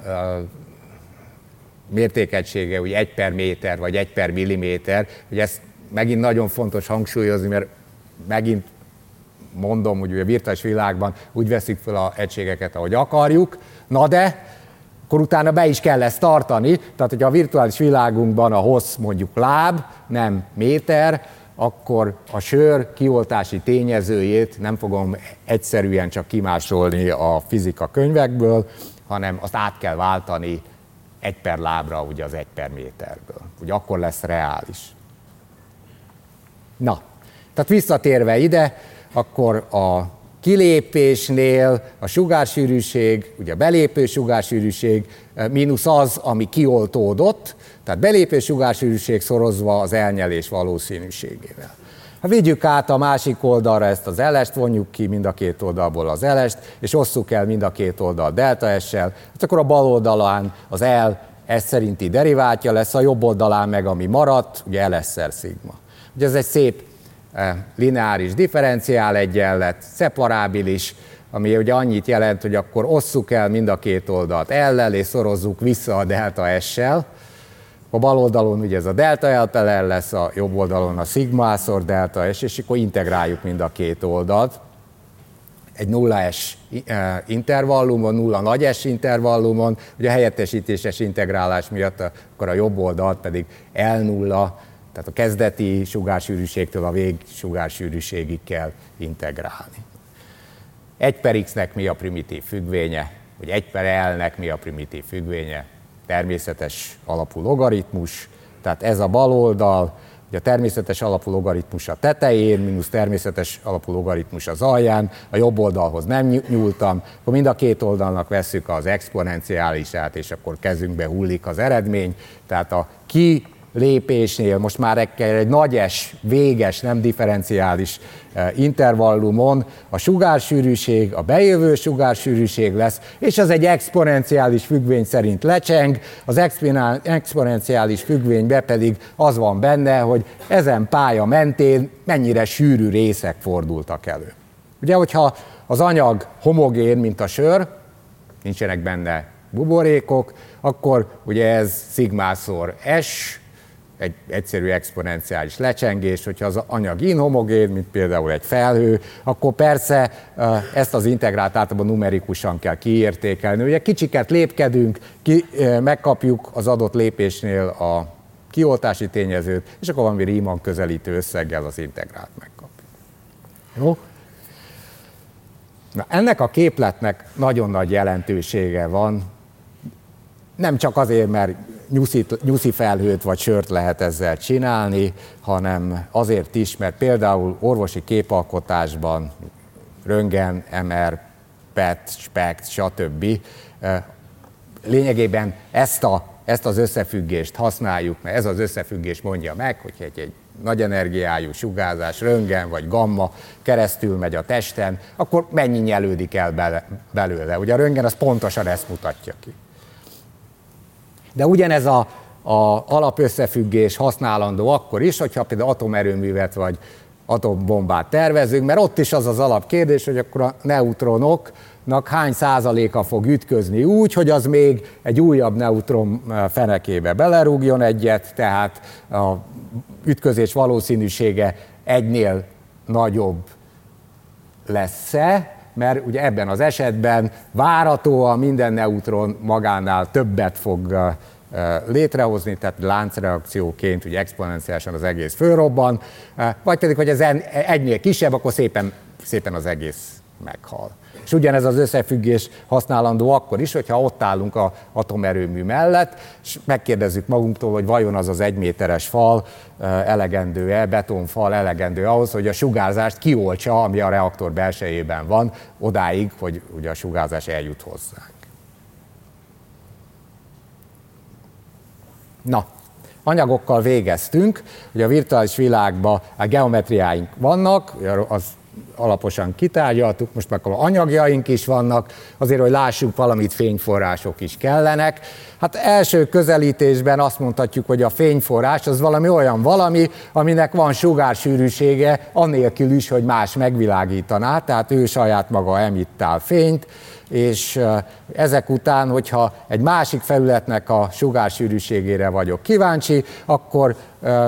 mértékegysége, úgy 1 per méter vagy 1 per milliméter, hogy ezt megint nagyon fontos hangsúlyozni, mert megint mondom, hogy a virtuális világban úgy veszük fel az egységeket, ahogy akarjuk, na de akkor utána be is kell ezt tartani, tehát hogyha a virtuális világunkban a hossz mondjuk láb, nem méter, akkor a sör kioltási tényezőjét nem fogom egyszerűen csak kimásolni a fizika könyvekből, hanem azt át kell váltani 1 per lábra, ugye az 1 per méterből. Ugye akkor lesz reális. Na, tehát visszatérve ide, akkor a kilépésnél a sugársűrűség, ugye a belépő sugársűrűség mínusz az, ami kioltódott, tehát belépő sugársűrűség szorozva az elnyelés valószínűségével. Ha vigyük át a másik oldalra ezt az L-est, vonjuk ki mind a két oldalból az L-est, és osszuk el mind a két oldal delta S-sel, akkor a bal oldalán az L S szerinti derivátja lesz, a jobb oldalán meg ami maradt, ugye LS-szer szigma. Ugye ez egy szép lineáris differenciál egyenlet, szeparábilis, ami ugye annyit jelent, hogy akkor osszuk el mind a két oldalt L-lel, és szorozzuk vissza a delta S-sel. A bal oldalon ugye ez a delta L per L lesz, a jobb oldalon a szigma-szor delta S, és akkor integráljuk mind a két oldalt. Egy 0S intervallumon, 0 nagy S intervallumon, ugye a helyettesítéses integrálás miatt akkor a jobb oldalt pedig L0, tehát a kezdeti sugársűrűségtől a végsugársűrűségig kell integrálni. 1 per x-nek mi a primitív függvénye, vagy 1 per L-nek mi a primitív függvénye? Természetes alapú logaritmus, tehát ez a bal oldal, ugye a természetes alapú logaritmus a tetején, mínusz természetes alapú logaritmus az alján, a jobb oldalhoz nem nyúltam, akkor mind a két oldalnak vesszük az exponenciálisát, és akkor kezünkbe hullik az eredmény, tehát a kilépésnél most már egy nagy S, véges, nem differenciális intervallumon a sugársűrűség, a bejövő sugársűrűség lesz, és az egy exponenciális függvény szerint lecseng, az exponenciális függvénybe pedig az van benne, hogy ezen pálya mentén mennyire sűrű részek fordultak elő. Ugye, hogyha az anyag homogén, mint a sör, nincsenek benne buborékok, akkor ugye ez szigmászor S, egy egyszerű exponenciális lecsengés, hogyha az anyag inhomogén, mint például egy felhő, akkor persze ezt az integrált általában numerikusan kell kiértékelni. Ugye kicsiket lépkedünk, megkapjuk az adott lépésnél a kioltási tényezőt, és akkor valami Riemann közelítő összeggel az integrált megkapjuk. Jó? Na, ennek a képletnek nagyon nagy jelentősége van, nem csak azért, mert nyuszi felhőt vagy sört lehet ezzel csinálni, hanem azért is, mert például orvosi képalkotásban röntgen, MR, PET, SPECT, stb. Lényegében ezt az összefüggést használjuk, mert ez az összefüggés mondja meg, hogy egy nagy energiájú sugárzás, röntgen vagy gamma keresztül megy a testen, akkor mennyi nyelődik el belőle. Ugye a röntgen az pontosan ezt mutatja ki. De ugyanez az alapösszefüggés használandó akkor is, hogyha például atomerőművet vagy atombombát tervezünk, mert ott is az az alapkérdés, hogy akkor a neutronoknak hány százaléka fog ütközni úgy, hogy az még egy újabb neutron fenekébe belerúgjon egyet, tehát a ütközés valószínűsége egynél nagyobb lesz-e, mert ugye ebben az esetben várhatóan minden neutron magánál többet fog létrehozni, tehát láncreakcióként ugye exponenciálisan az egész fölrobban, vagy pedig, hogy ez egynél kisebb, akkor szépen az egész meghal. És ugyanez az összefüggés használandó akkor is, hogyha ott állunk az atomerőmű mellett, és megkérdezzük magunktól, hogy vajon az az 1 méteres fal elegendő-e, betonfal elegendő ahhoz, hogy a sugárzást kioltsa, ami a reaktor belsejében van, odáig, hogy ugye a sugárzás eljut hozzánk. Na, anyagokkal végeztünk, ugye a virtuális világban a geometriáink vannak, az alaposan kitárgyaltuk, most már anyagjaink is vannak, azért, hogy lássuk valamit, fényforrások is kellenek. Hát első közelítésben azt mondhatjuk, hogy a fényforrás az valami olyan valami, aminek van sugársűrűsége, anélkül is, hogy más megvilágítaná, tehát ő saját maga emittál fényt, és ezek után, hogyha egy másik felületnek a sugársűrűségére vagyok kíváncsi, akkor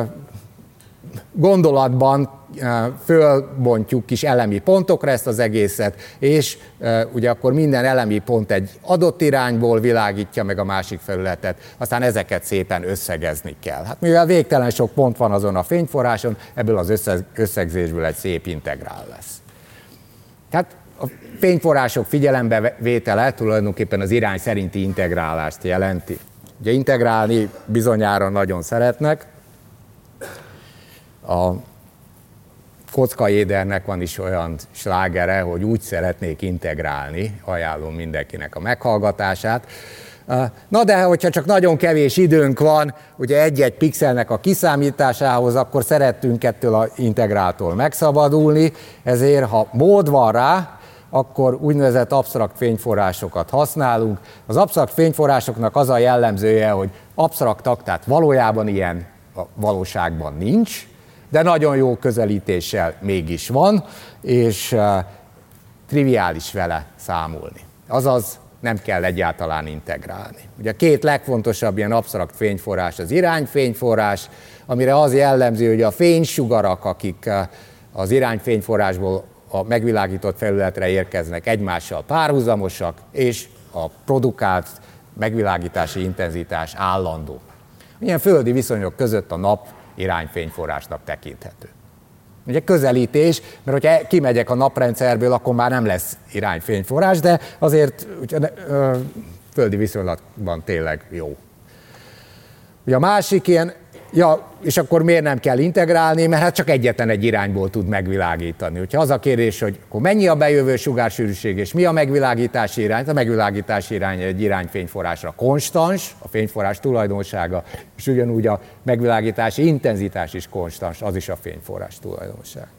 gondolatban fölbontjuk kis elemi pontokra ezt az egészet, és ugye akkor minden elemi pont egy adott irányból világítja meg a másik felületet, aztán ezeket szépen összegezni kell. Hát mivel végtelen sok pont van azon a fényforráson, ebből az összegzésből egy szép integrál lesz. Tehát a fényforrások figyelembevétele tulajdonképpen az irány szerinti integrálást jelenti. Ugye integrálni bizonyára nagyon szeretnek. A Kocka Édernek van is olyan slágere, hogy úgy szeretnék integrálni, ajánlom mindenkinek a meghallgatását. Na de, hogyha csak nagyon kevés időnk van, ugye egy-egy pixelnek a kiszámításához, akkor szerettünk ettől az integráltól megszabadulni, ezért ha mód van rá, akkor úgynevezett absztrakt fényforrásokat használunk. Az absztrakt fényforrásoknak az a jellemzője, hogy absztraktak, tehát valójában ilyen a valóságban nincs, de nagyon jó közelítéssel mégis van, és triviális vele számolni. Azaz nem kell egyáltalán integrálni. Ugye a két legfontosabb ilyen absztrakt fényforrás az irányfényforrás, amire az jellemző, hogy a fénysugarak, akik az irányfényforrásból a megvilágított felületre érkeznek, egymással párhuzamosak, és a produkált megvilágítási intenzitás állandó. Ilyen földi viszonyok között a nap irányfényforrásnak tekinthető. Ugye közelítés, mert hogyha kimegyek a naprendszerből, akkor már nem lesz irányfényforrás, de azért földi viszonylatban tényleg jó. Ugye a másik ilyen, és akkor miért nem kell integrálni, mert hát csak egyetlen egy irányból tud megvilágítani. Hogyha az a kérdés, hogy akkor mennyi a bejövő sugársűrűség, és mi a megvilágítási irány? A megvilágítási irány egy irányfényforrásra konstans, a fényforrás tulajdonsága, és ugyanúgy a megvilágítási intenzitás is konstans, az is a fényforrás tulajdonság.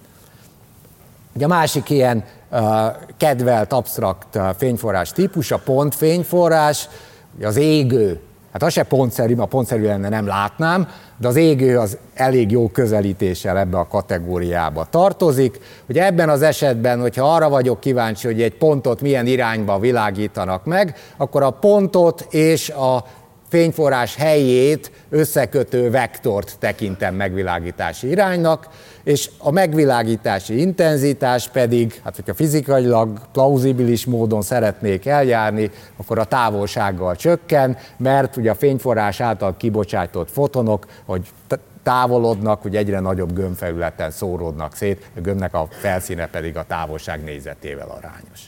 Ugye a másik ilyen kedvelt absztrakt fényforrás típus, a pontfényforrás, az égő. Hát az se pontszerű, ha pontszerű lenne, nem látnám, de az égő az elég jó közelítéssel ebbe a kategóriába tartozik. Ugye ebben az esetben, hogyha arra vagyok kíváncsi, hogy egy pontot milyen irányba világítanak meg, akkor a pontot és a fényforrás helyét összekötő vektort tekintem megvilágítási iránynak, és a megvilágítási intenzitás pedig, hát hogyha fizikailag plauzibilis módon szeretnék eljárni, akkor a távolsággal csökken, mert ugye a fényforrás által kibocsátott fotonok, hogy távolodnak, hogy egyre nagyobb gömbfelületen szóródnak szét, a gömbnek a felszíne pedig a távolság négyzetével arányos.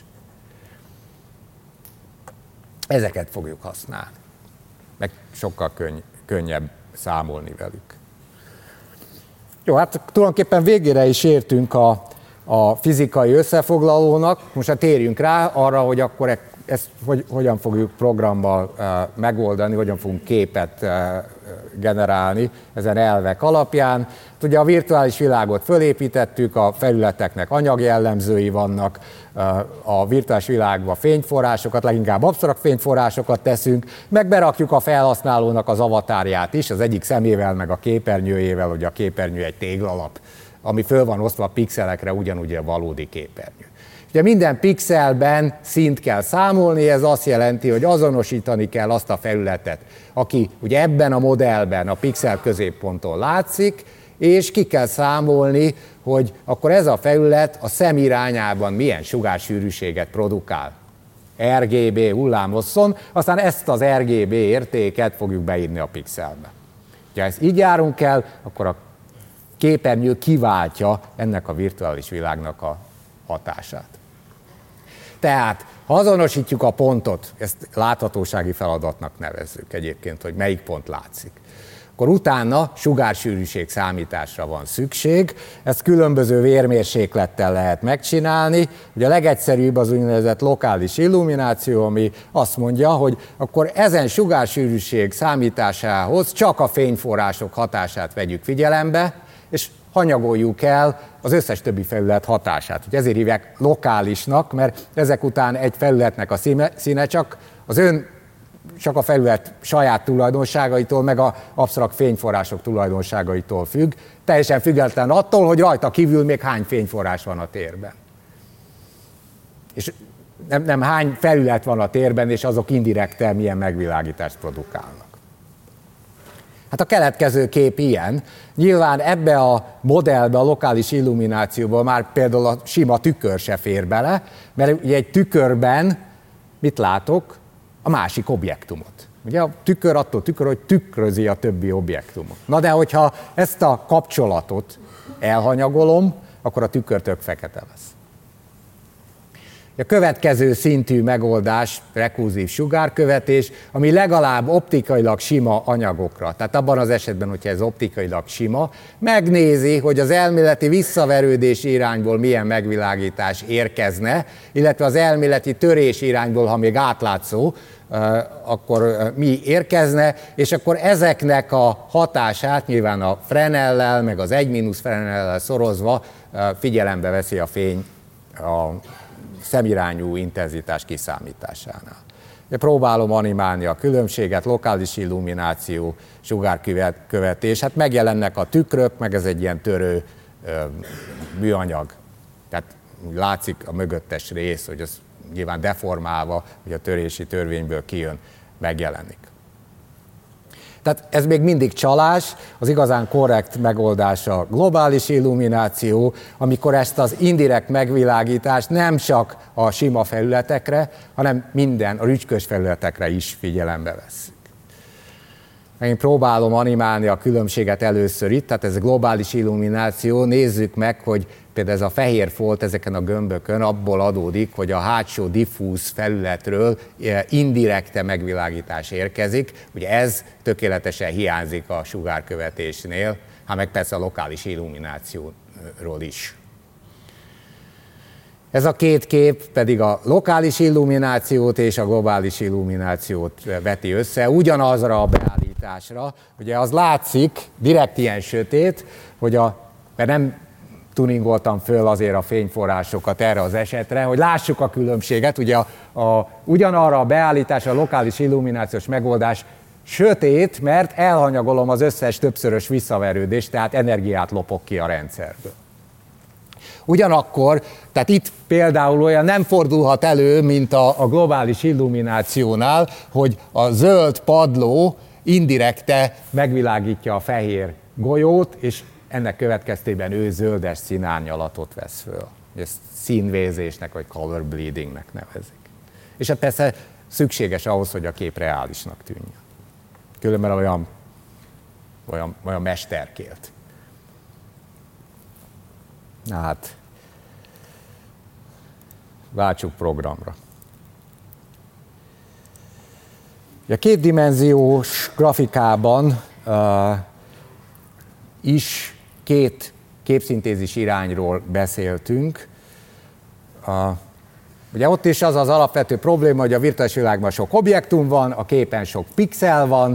Ezeket fogjuk használni. Meg sokkal könnyebb számolni velük. Jó, hát tulajdonképpen végére is értünk a fizikai összefoglalónak. Most térjünk rá arra, hogy akkor ezt hogyan fogjuk programmal megoldani, hogyan fogunk képet generálni ezen elvek alapján. Ugye a virtuális világot fölépítettük, a felületeknek anyagjellemzői vannak, a virtuális világba fényforrásokat, leginkább absztrakt fényforrásokat teszünk, meg berakjuk a felhasználónak az avatárját is, az egyik szemével, meg a képernyőjével, hogy a képernyő egy téglalap, ami föl van osztva pixelekre, ugyanúgy a valódi képernyő. Ugye minden pixelben szint kell számolni, ez azt jelenti, hogy azonosítani kell azt a felületet, aki ugye ebben a modellben a pixel középponton látszik, és ki kell számolni, hogy akkor ez a felület a szem irányában milyen sugársűrűséget produkál. RGB hullámhosszon, aztán ezt az RGB értéket fogjuk beírni a pixelbe. Ha ezt így járunk el, akkor a képernyő kiváltja ennek a virtuális világnak a hatását. Tehát, ha azonosítjuk a pontot, ezt láthatósági feladatnak nevezzük egyébként, hogy melyik pont látszik, akkor utána sugársűrűség számításra van szükség, ezt különböző vérmérséklettel lehet megcsinálni. Ugye a legegyszerűbb az úgynevezett lokális illumináció, ami azt mondja, hogy akkor ezen sugársűrűség számításához csak a fényforrások hatását vegyük figyelembe, és hanyagoljuk el az összes többi felület hatását. Ezért hívják lokálisnak, mert ezek után egy felületnek a színe csak a felület saját tulajdonságaitól, meg az absztrakt fényforrások tulajdonságaitól függ, teljesen független attól, hogy rajta kívül még hány fényforrás van a térben. És nem hány felület van a térben, és azok indirekten milyen megvilágítást produkálnak. Hát a keletkező kép ilyen. Nyilván ebbe a modellbe, a lokális illuminációban már például a sima tükör se fér bele, mert ugye egy tükörben mit látok? A másik objektumot. Ugye a tükör attól tükör, hogy tükrözi a többi objektumot. Na de hogyha ezt a kapcsolatot elhanyagolom, akkor a tükör tök fekete lesz. A következő szintű megoldás rekurzív sugárkövetés, ami legalább optikailag sima anyagokra, tehát abban az esetben, hogyha ez optikailag sima, megnézi, hogy az elméleti visszaverődés irányból milyen megvilágítás érkezne, illetve az elméleti törés irányból, ha még átlátszó, akkor mi érkezne, és akkor ezeknek a hatását nyilván a Fresnellel, meg az 1- Fresnellel szorozva figyelembe veszi a fény a szemirányú intenzitás kiszámításánál. Próbálom animálni a különbséget, lokális illumináció, sugárkövetés, hát megjelennek a tükrök, meg ez egy ilyen törő műanyag. Tehát látszik a mögöttes rész, hogy az nyilván deformálva, hogy a törési törvényből kijön, megjelenik. Tehát ez még mindig csalás, az igazán korrekt megoldás a globális illumináció, amikor ezt az indirekt megvilágítást nem csak a sima felületekre, hanem a rücskös felületekre is figyelembe vesszük. Én próbálom animálni a különbséget először itt, tehát ez a globális illumináció, nézzük meg, hogy például ez a fehér folt ezeken a gömbökön abból adódik, hogy a hátsó diffúz felületről indirekte megvilágítás érkezik. Ugye ez tökéletesen hiányzik a sugárkövetésnél, meg persze a lokális illuminációról is. Ez a két kép pedig a lokális illuminációt és a globális illuminációt veti össze, ugyanazra a beállításra. Ugye az látszik, direkt ilyen sötét, hogy mert nem tuningoltam föl azért a fényforrásokat erre az esetre, hogy lássuk a különbséget. Ugye ugyanarra a beállításra a lokális illuminációs megoldás sötét, mert elhanyagolom az összes többszörös visszaverődést, tehát energiát lopok ki a rendszerből. Ugyanakkor, tehát itt például olyan nem fordulhat elő, mint a globális illuminációnál, hogy a zöld padló indirekte megvilágítja a fehér golyót, és ennek következtében ő zöldes színárnyalatot vesz föl. Ezt színvézésnek vagy color bleedingnek nevezik. És hát persze szükséges ahhoz, hogy a kép reálisnak tűnjön. Különben olyan mesterkélt. Na hát, váltsuk programra. A kétdimenziós grafikában is két képszintézis irányról beszéltünk. Ugye ott is az az alapvető probléma, hogy a virtuális világban sok objektum van, a képen sok pixel van,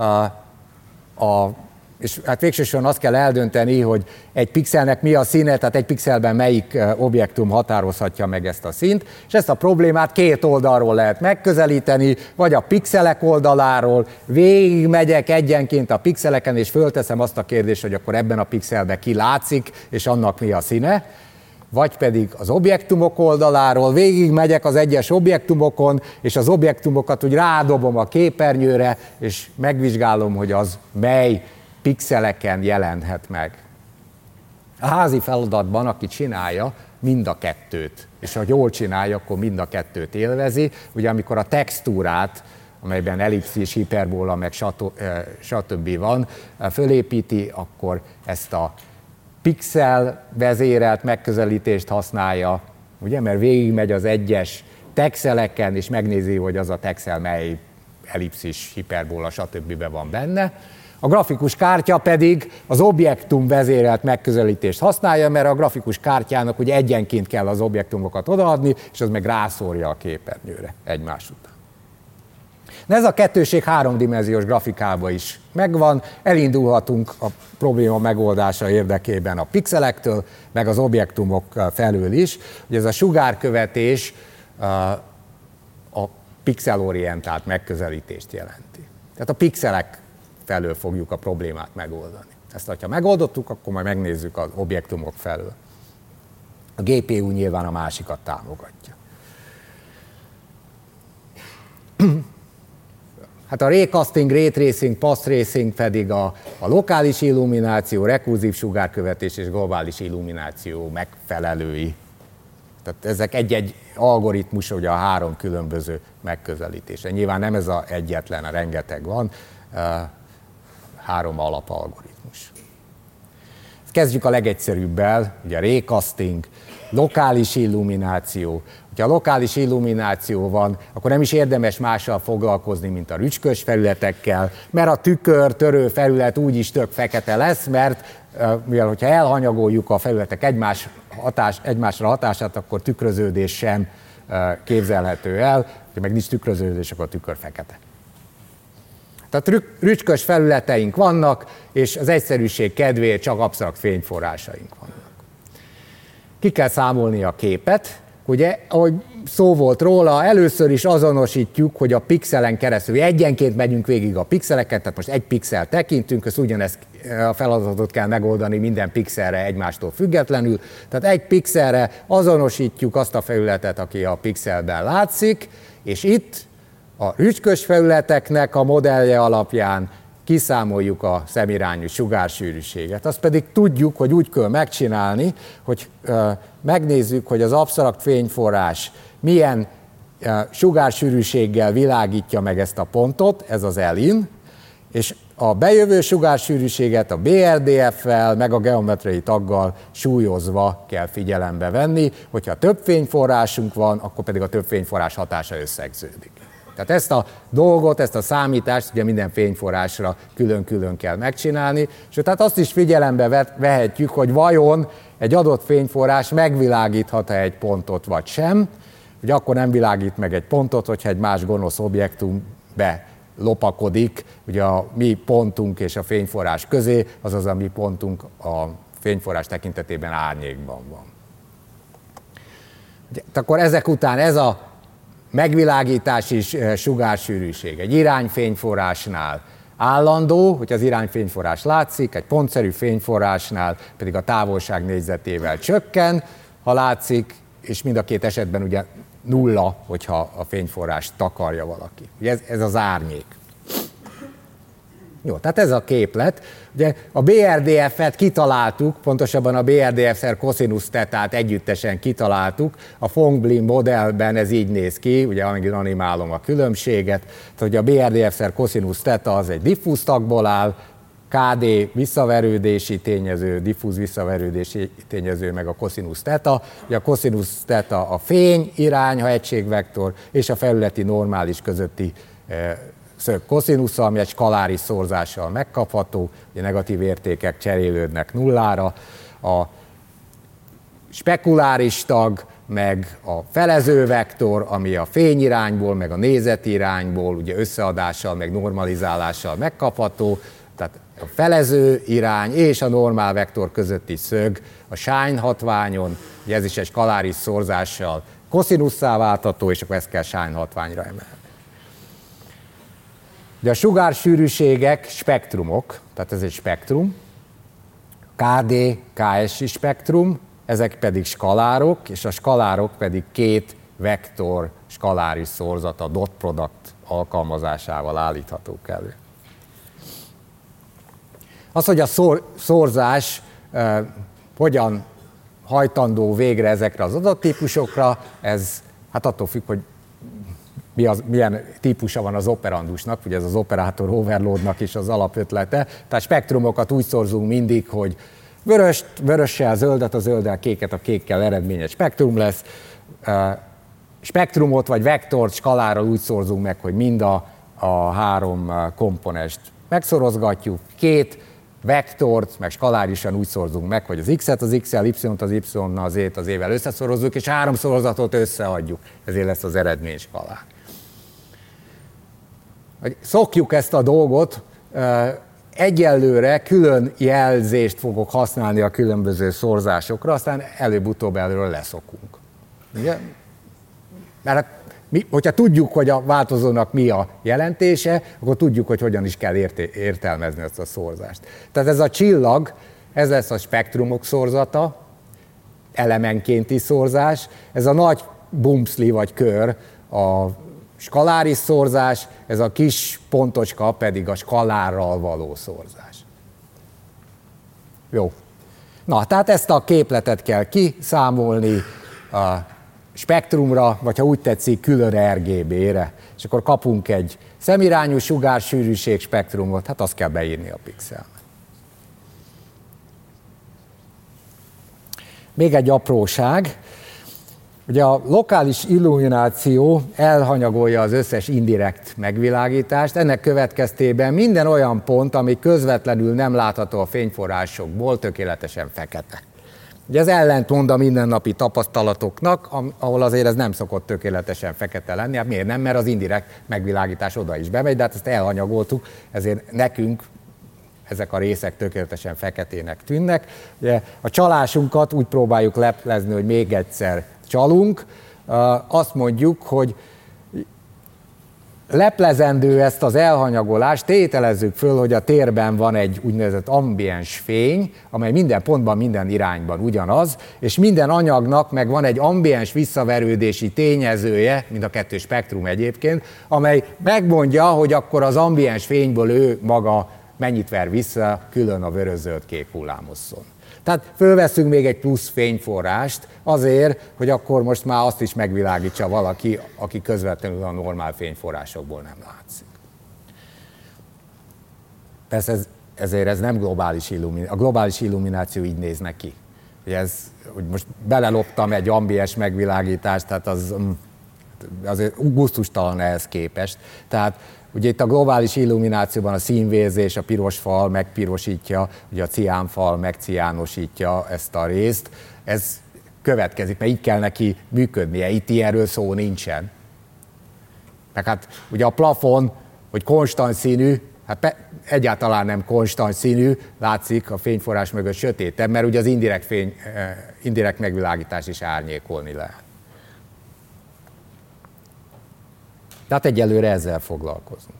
és hát végsősorban azt kell eldönteni, hogy egy pixelnek mi a színe, tehát egy pixelben melyik objektum határozhatja meg ezt a színt, és ezt a problémát két oldalról lehet megközelíteni, vagy a pixelek oldaláról, végigmegyek egyenként a pixeleken, és fölteszem azt a kérdést, hogy akkor ebben a pixelben ki látszik, és annak mi a színe, vagy pedig az objektumok oldaláról, végigmegyek az egyes objektumokon, és az objektumokat úgy rádobom a képernyőre, és megvizsgálom, hogy az mely pixeleken jelenhet meg. A házi feladatban, aki csinálja, mind a kettőt, és ha jól csinálja, akkor mind a kettőt élvezi. Ugye amikor a textúrát, amelyben ellipszis, hiperbóla, meg stb. Van, fölépíti, akkor ezt a pixel vezérelt megközelítést használja, ugye, mert végigmegy az egyes texeleken, és megnézi, hogy az a texel mely ellipszis, hiperbóla, stb. Van benne. A grafikus kártya pedig az objektum vezérelt megközelítést használja, mert a grafikus kártyának ugye egyenként kell az objektumokat odaadni, és az meg rászórja a képernyőre egymás után. De ez a kettőség háromdimenziós grafikába is megvan, elindulhatunk a probléma megoldása érdekében a pixelektől, meg az objektumok felől is, hogy ez a sugárkövetés a pixelorientált megközelítést jelenti. Tehát a pixelek felől fogjuk a problémát megoldani. Ezt, ha megoldottuk, akkor majd megnézzük az objektumok felől. A GPU nyilván a másikat támogatja. Hát a raycasting, ray tracing, path tracing pedig a lokális illumináció, rekurzív sugárkövetés és globális illumináció megfelelői. Tehát ezek egy-egy algoritmus, ugye a három különböző megközelítése. Nyilván nem ez az egyetlen, a rengeteg van, három alapalgoritmus. Kezdjük a legegyszerűbbel, ugye a raycasting, lokális illumináció. Ha lokális illumináció van, akkor nem is érdemes mással foglalkozni, mint a rücskös felületekkel, mert a tükör, törő felület úgyis tök fekete lesz, mert mivel hogyha elhanyagoljuk a felületek egymásra hatását, akkor tükröződés sem képzelhető el, ha meg nincs tükröződés, akkor a tükör fekete. Tehát rücskös felületeink vannak, és az egyszerűség kedvéért csak absztrakt fényforrásaink vannak. Ki kell számolni a képet, ugye, ahogy szó volt róla, először is azonosítjuk, hogy a pixelen keresztül egyenként megyünk végig a pixeleket, tehát most egy pixel tekintünk, ezt ugyanezt a feladatot kell megoldani minden pixelre egymástól függetlenül. Tehát egy pixelre azonosítjuk azt a felületet, aki a pixelben látszik, és itt a rücskös felületeknek a modellje alapján kiszámoljuk a szemirányú sugársűrűséget. Azt pedig tudjuk, hogy úgy kell megcsinálni, hogy megnézzük, hogy az absztrakt fényforrás milyen sugársűrűséggel világítja meg ezt a pontot, ez az Lin, és a bejövő sugársűrűséget a BRDF-vel, meg a geometriai taggal súlyozva kell figyelembe venni, hogyha több fényforrásunk van, akkor pedig a több fényforrás hatása összegződik. Tehát ezt a dolgot, ezt a számítást ugye minden fényforrásra külön-külön kell megcsinálni, és tehát azt is figyelembe vehetjük, hogy vajon egy adott fényforrás megvilágíthat-e egy pontot vagy sem, hogy akkor nem világít meg egy pontot, hogyha egy más gonosz objektum belopakodik, ugye a mi pontunk és a fényforrás közé, azaz a mi pontunk a fényforrás tekintetében árnyékban van. Akkor ezek után ez a megvilágítási sugársűrűség egy irányfényforrásnál állandó, hogy az irányfényforrás látszik, egy pontszerű fényforrásnál pedig a távolság négyzetével csökken, ha látszik, és mind a két esetben ugye nulla, hogyha a fényforrást takarja valaki. Ugye ez az árnyék. Jó, tehát ez a képlet. Ugye a BRDF-et kitaláltuk, pontosabban a BRDF-szer cosinus tetát együttesen kitaláltuk. A Fong-Blim modellben ez így néz ki, ugye amíg animálom a különbséget. Tehát a BRDF-szer cosinus teta az egy diffúz tagból áll, KD visszaverődési tényező, diffúz visszaverődési tényező, meg a cosinus teta. Ugye a cosinus teta a fény irány, ha egységvektor, és a felületi normális közötti szög kosinusza, ami egy skaláris szorzással megkapható, ugye negatív értékek cserélődnek nullára. A spekuláris tag, meg a felezővektor, ami a fényirányból, meg a nézetirányból, ugye összeadással, meg normalizálással megkapható, tehát a felező irány és a normál vektor közötti szög a Shine hatványon, ugye ez is egy skaláris szorzással koszinusszá váltható, és akkor ezt kell Shine hatványra emelni. De a sugársűrűségek spektrumok, tehát ez egy spektrum, KD, KS spektrum, ezek pedig skalárok, és a skalárok pedig két vektor skaláris szorzat, a dot product alkalmazásával állíthatók elő. Az, hogy a szorzás hogyan hajtandó végre ezekre az adattípusokra, ez hát attól függ, hogy milyen típusa van az operandusnak, ugye ez az operátor overloadnak is az alapötlete. Tehát spektrumokat úgy szorzunk mindig, hogy vörössel zöldet, a zölddel kéket, a kékkel eredményes spektrum lesz. Spektrumot vagy vektort skalárral úgy szorzunk meg, hogy mind a három komponest megszorozgatjuk. Két vektort, meg skalárisan úgy szorzunk meg, hogy az x-et az x-el, y-t az y-nal, az z-t az z-vel összeszorozzuk, és három szorozatot összeadjuk. Ezért lesz az eredmény skalár. szokjuk ezt a dolgot, egyelőre külön jelzést fogok használni a különböző szorzásokra, aztán előbb-utóbb erről leszokunk. Ugye? Mert hogyha tudjuk, hogy a változónak mi a jelentése, akkor tudjuk, hogy hogyan is kell értelmezni ezt a szorzást. Tehát ez a csillag, ez lesz a spektrumok szorzata, elemenkénti szorzás, ez a nagy bumszli vagy kör a skaláris szorzás, ez a kis pontocska pedig a skalárral való szorzás. Jó. Na, tehát ezt a képletet kell kiszámolni a spektrumra, vagy ha úgy tetszik, külön RGB-re, és akkor kapunk egy szemirányú sugársűrűség spektrumot, hát azt kell beírni a pixelbe. Még egy apróság, ugye a lokális illumináció elhanyagolja az összes indirekt megvilágítást, ennek következtében minden olyan pont, ami közvetlenül nem látható a fényforrásokból, tökéletesen fekete. Ugye ez ellentmond a mindennapi tapasztalatoknak, ahol azért ez nem szokott tökéletesen fekete lenni. Hát miért nem? Mert az indirekt megvilágítás oda is bemegy, de hát ezt elhanyagoltuk, ezért nekünk ezek a részek tökéletesen feketének tűnnek. Ugye a csalásunkat úgy próbáljuk leplezni, hogy még egyszer csalunk. Azt mondjuk, hogy leplezendő ezt az elhanyagolást, tételezzük föl, hogy a térben van egy úgynevezett ambiens fény, amely minden pontban, minden irányban ugyanaz, és minden anyagnak meg van egy ambiens visszaverődési tényezője, mind a kettő spektrum egyébként, amely megmondja, hogy akkor az ambiens fényből ő maga mennyit ver vissza külön a vörös-zöld-kék hullámosszon. Tehát fölveszünk még egy plusz fényforrást azért, hogy akkor most már azt is megvilágítsa valaki, aki közvetlenül a normál fényforrásokból nem látszik. Persze ezért ez nem globális illumináció. A globális illumináció így néz neki. Hogy most beleloptam egy ambiens megvilágítást, tehát az azért gusztustalan ehhez képest. Tehát ugye itt a globális illuminációban a színvérzés, a piros fal megpirosítja, ugye a ciánfal megciánosítja ezt a részt. Ez következik, mert így kell neki működnie, itt ilyenről szó nincsen. Meg hát ugye a plafon, hogy konstant színű, hát egyáltalán nem konstant színű, látszik a fényforrás mögött sötétebb, mert ugye az indirekt megvilágítás is árnyékolni lehet. Tehát egyelőre ezzel foglalkozunk.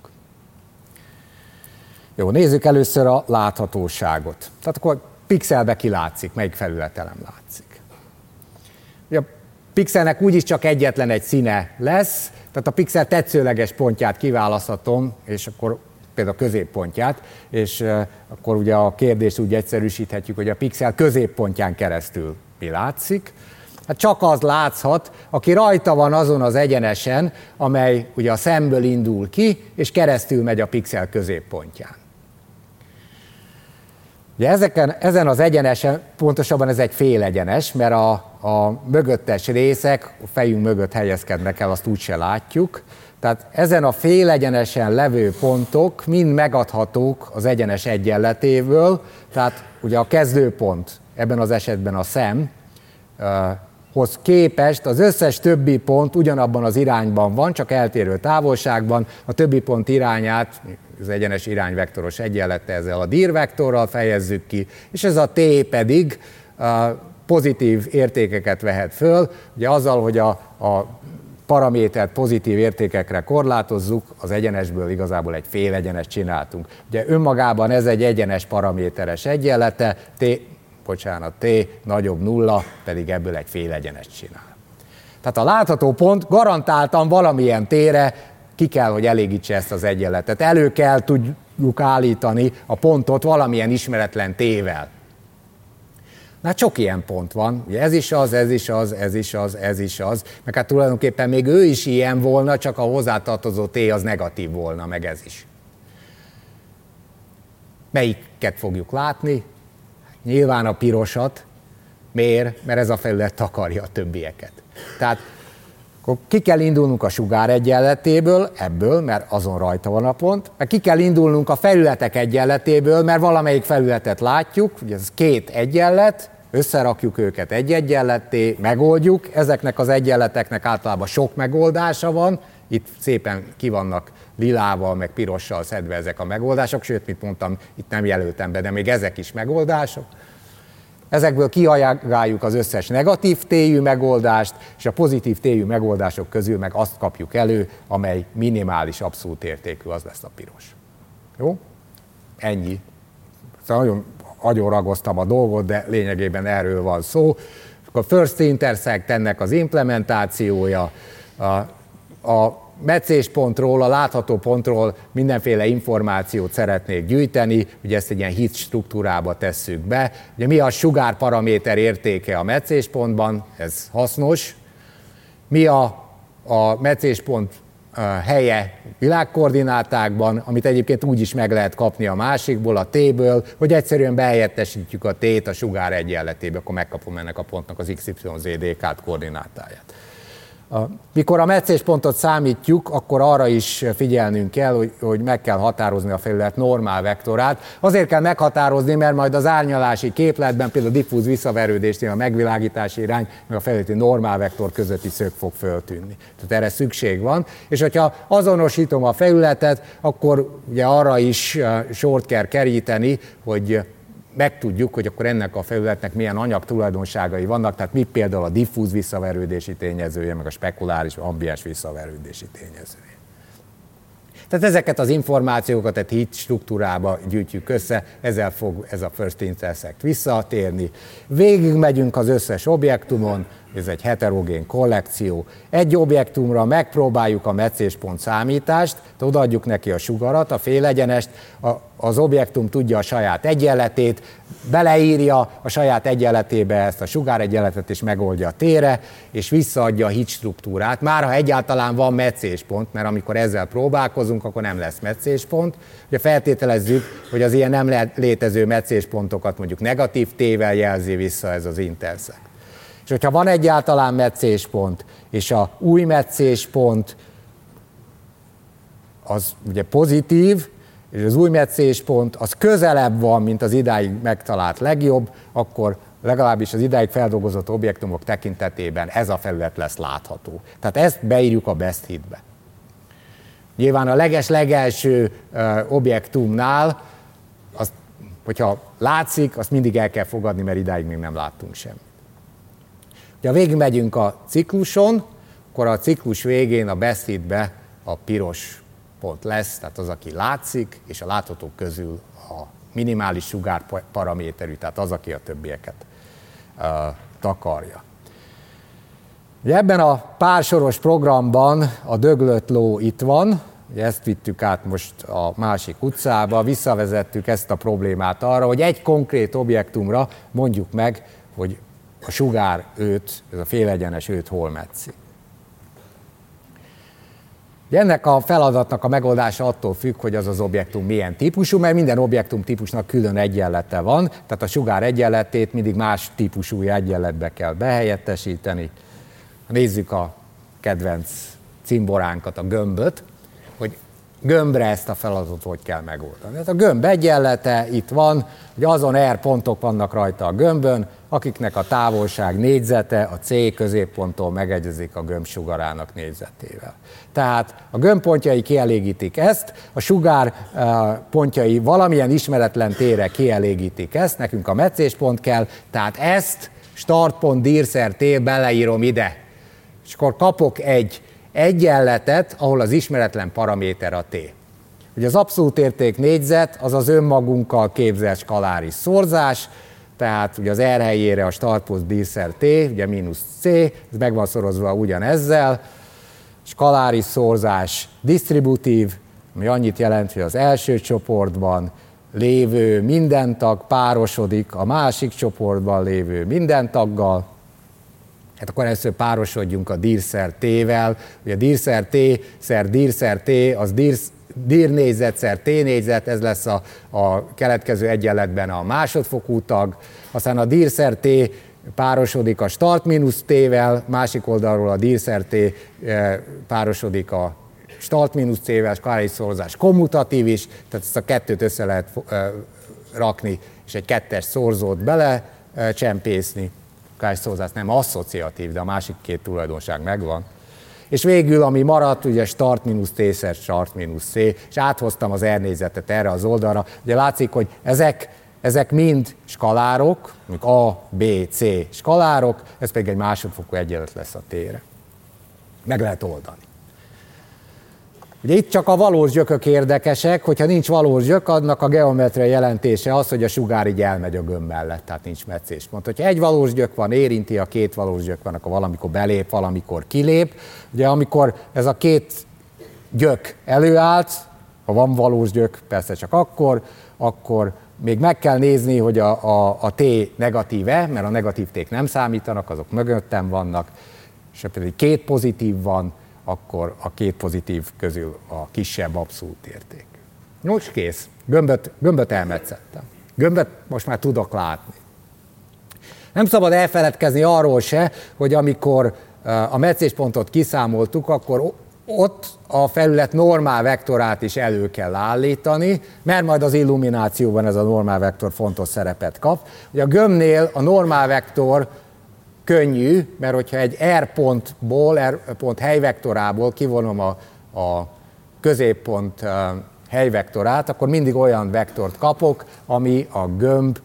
Jó, nézzük először a láthatóságot. Tehát akkor pixelbe ki látszik, melyik felületen nem látszik. Ugye a pixelnek úgyis csak egyetlen egy színe lesz, tehát a pixel tetszőleges pontját kiválaszthatom, és akkor például a középpontját, és akkor ugye a kérdést úgy egyszerűsíthetjük, hogy a pixel középpontján keresztül mi látszik. Hát csak az látszhat, aki rajta van azon az egyenesen, amely ugye a szemből indul ki, és keresztül megy a pixel középpontján. Ugye ezen az egyenesen, pontosabban ez egy félegyenes, mert a mögöttes részek a fejünk mögött helyezkednek el, azt úgyse látjuk. Tehát ezen a félegyenesen levő pontok mind megadhatók az egyenes egyenletéből, tehát ugye a kezdőpont, ebben az esetben a szem, hoz képest az összes többi pont ugyanabban az irányban van, csak eltérő távolságban, a többi pont irányát, az egyenes irányvektoros egyenlete ezzel a Dirac-vektorral fejezzük ki, és ez a t pedig pozitív értékeket vehet föl, ugye azzal, hogy a paramétert pozitív értékekre korlátozzuk, az egyenesből igazából egy félegyenes csináltunk. Ugye önmagában ez egy egyenes paraméteres egyenlete, t nagyobb nulla, pedig ebből egy félegyenest csinál. Tehát a látható pont garantáltan valamilyen tére ki kell, hogy elégítse ezt az egyenletet. Elő kell tudjuk állítani a pontot valamilyen ismeretlen t-vel. Na, sok ilyen pont van, ugye ez is az, ez is az, ez is az, ez is az, meg hát tulajdonképpen még ő is ilyen volna, csak a hozzátartozó t az negatív volna, meg ez is. Melyiket fogjuk látni? Nyilván a pirosat. Miért? Mert ez a felület takarja a többieket. Tehát akkor ki kell indulnunk a sugár egyenletéből, ebből, mert azon rajta van a pont, meg ki kell indulnunk a felületek egyenletéből, mert valamelyik felületet látjuk, ugye ez két egyenlet, összerakjuk őket egy egyenletté, megoldjuk, ezeknek az egyenleteknek általában sok megoldása van, Itt szépen ki vannak lilával, meg pirossal szedve ezek a megoldások, sőt, mint mondtam, itt nem jelöltem be, de még ezek is megoldások. Ezekből kiajánljuk az összes negatív téjű megoldást, és a pozitív téjű megoldások közül meg azt kapjuk elő, amely minimális abszolút értékű, az lesz a piros. Jó? Ennyi. Szóval nagyon ragoztam a dolgot, de lényegében erről van szó. A First Intersect ennek az implementációja, a meccéspontról, a látható pontról mindenféle információt szeretnék gyűjteni, ugye ezt egy ilyen hit struktúrába tesszük be. Ugye mi a sugárparaméter értéke a meccéspontban, ez hasznos. Mi a meccéspont helye világkoordinátákban, amit egyébként úgy is meg lehet kapni a másikból, a T-ből, hogy egyszerűen behelyettesítjük a T-t a sugár egyenletébe, akkor megkapom ennek a pontnak az XYZ-DK koordinátáját. Mikor a meccéspontot számítjuk, akkor arra is figyelnünk kell, hogy meg kell határozni a felület normál vektorát. Azért kell meghatározni, mert majd az árnyalási képletben, például a diffúz visszaverődésnél a megvilágítási irány, meg a felületi normál vektor közötti szög fog föltűnni. Tehát erre szükség van. És hogyha azonosítom a felületet, akkor ugye arra is sort kell keríteni, hogy megtudjuk, hogy akkor ennek a felületnek milyen anyagtulajdonságai vannak, tehát mi például a diffúz visszaverődési tényezője, meg a spekuláris, ambiens visszaverődési tényezője. Tehát ezeket az információkat egy hit struktúrába gyűjtjük össze, ezzel fog ez a First Intersect visszatérni. Végig megyünk az összes objektumon, ez egy heterogén kollekció. Egy objektumra megpróbáljuk a meccéspont számítást, odaadjuk neki a sugarat, a félegyenest, az objektum tudja a saját egyenletét, beleírja a saját egyenletébe ezt a sugáregyenletet, és megoldja a tére, és visszaadja a hit struktúrát. Már ha egyáltalán van meccéspont, mert amikor ezzel próbálkozunk, akkor nem lesz meccéspont. Ugye feltételezzük, hogy az ilyen nem létező meccéspontokat mondjuk negatív T-vel jelzi vissza ez az intersect. És hogyha van egyáltalán meccéspont, és a új meccéspont az ugye pozitív, és az új meccéspont az közelebb van, mint az idáig megtalált legjobb, akkor legalábbis az idáig feldolgozott objektumok tekintetében ez a felület lesz látható. Tehát ezt beírjuk a best hitbe. Nyilván a legelső objektumnál, azt, hogyha látszik, azt mindig el kell fogadni, mert idáig még nem láttunk semmit. Ha végigmegyünk a cikluson, akkor a ciklus végén a best hitbe a piros pont lesz, tehát az, aki látszik, és a láthatók közül a minimális sugárparaméterű, tehát az, aki a többieket takarja. Ugye ebben a pársoros programban a döglött ló itt van, ugye ezt vittük át most a másik utcába, visszavezettük ezt a problémát arra, hogy egy konkrét objektumra mondjuk meg, hogy a sugár őt, ez a félegyenes őt hol metszi. Ennek a feladatnak a megoldása attól függ, hogy az az objektum milyen típusú, mert minden objektum típusnak külön egyenlete van, tehát a sugár egyenletét mindig más típusú egyenletbe kell behelyettesíteni. Nézzük a kedvenc cimboránkat, a gömböt, hogy gömbre ezt a feladatot hogy kell megoldani. Tehát a gömb egyenlete itt van, hogy azon R pontok vannak rajta a gömbön, akiknek a távolság négyzete a C középponttól megegyezik a gömb sugarának négyzetével. Tehát a gömb pontjai kielégítik ezt, a sugár pontjai valamilyen ismeretlen térre kielégítik ezt, nekünk a meccéspont kell, tehát ezt startpont dírszer T beleírom ide, és akkor kapok egy egyenletet, ahol az ismeretlen paraméter a T. Ugye az abszolút érték négyzet az az önmagunkkal képzelt skaláris szorzás, tehát ugye az R helyére a startpont dírszer T, ugye mínusz C, ez meg van szorozva ugyanezzel, skaláris szorzás disztributív, ami annyit jelent, hogy az első csoportban lévő minden tag párosodik a másik csoportban lévő minden taggal. Hát akkor először párosodjunk a dírszer T-vel. Ugye a dírszer T az dírnégyzetszer T-négyzet, ez lesz a keletkező egyenletben a másodfokú tag. Aztán a dírszer T párosodik a start mínusz T-vel, másik oldalról a dírszer T párosodik a start mínusz C-vel, skaláris szorzás kommutatív is, tehát ezt a kettőt össze lehet rakni, és egy kettes szorzót bele csempészni. Skaláris szorzás nem asszociatív, de a másik két tulajdonság megvan. és végül, ami maradt, ugye start mínusz T-szer, start mínusz C, és áthoztam az R négyzetet erre az oldalra. Ugye látszik, hogy ezek mind skalárok, mondjuk A, B, C skalárok, ez pedig egy másodfokú egyenlet lesz a T-re. Meg lehet oldani. Ugye itt csak a valós gyökök érdekesek, hogyha nincs valós gyök, annak a geometriai jelentése az, hogy a sugár így elmegy a gömb mellett, tehát nincs meccéspont. Hogyha egy valós gyök van, érinti, a két valós gyök van, akkor valamikor belép, valamikor kilép. Ugye amikor ez a két gyök előállt, ha van valós gyök, persze csak akkor még meg kell nézni, hogy a T negatív-e, mert a negatív T-k nem számítanak, azok mögöttem vannak, és ha pedig két pozitív van, akkor a két pozitív közül a kisebb abszolút érték. Most kész, gömböt elmetszettem. Gömböt most már tudok látni. Nem szabad elfeledkezni arról se, hogy amikor a metszéspontot kiszámoltuk, akkor ott a felület normál vektorát is elő kell állítani, mert majd az illuminációban ez a normál vektor fontos szerepet kap. Ugye a gömbnél a normál vektor könnyű, mert hogyha egy R pontból, R pont helyvektorából kivonom a középpont helyvektorát, akkor mindig olyan vektort kapok, ami a gömb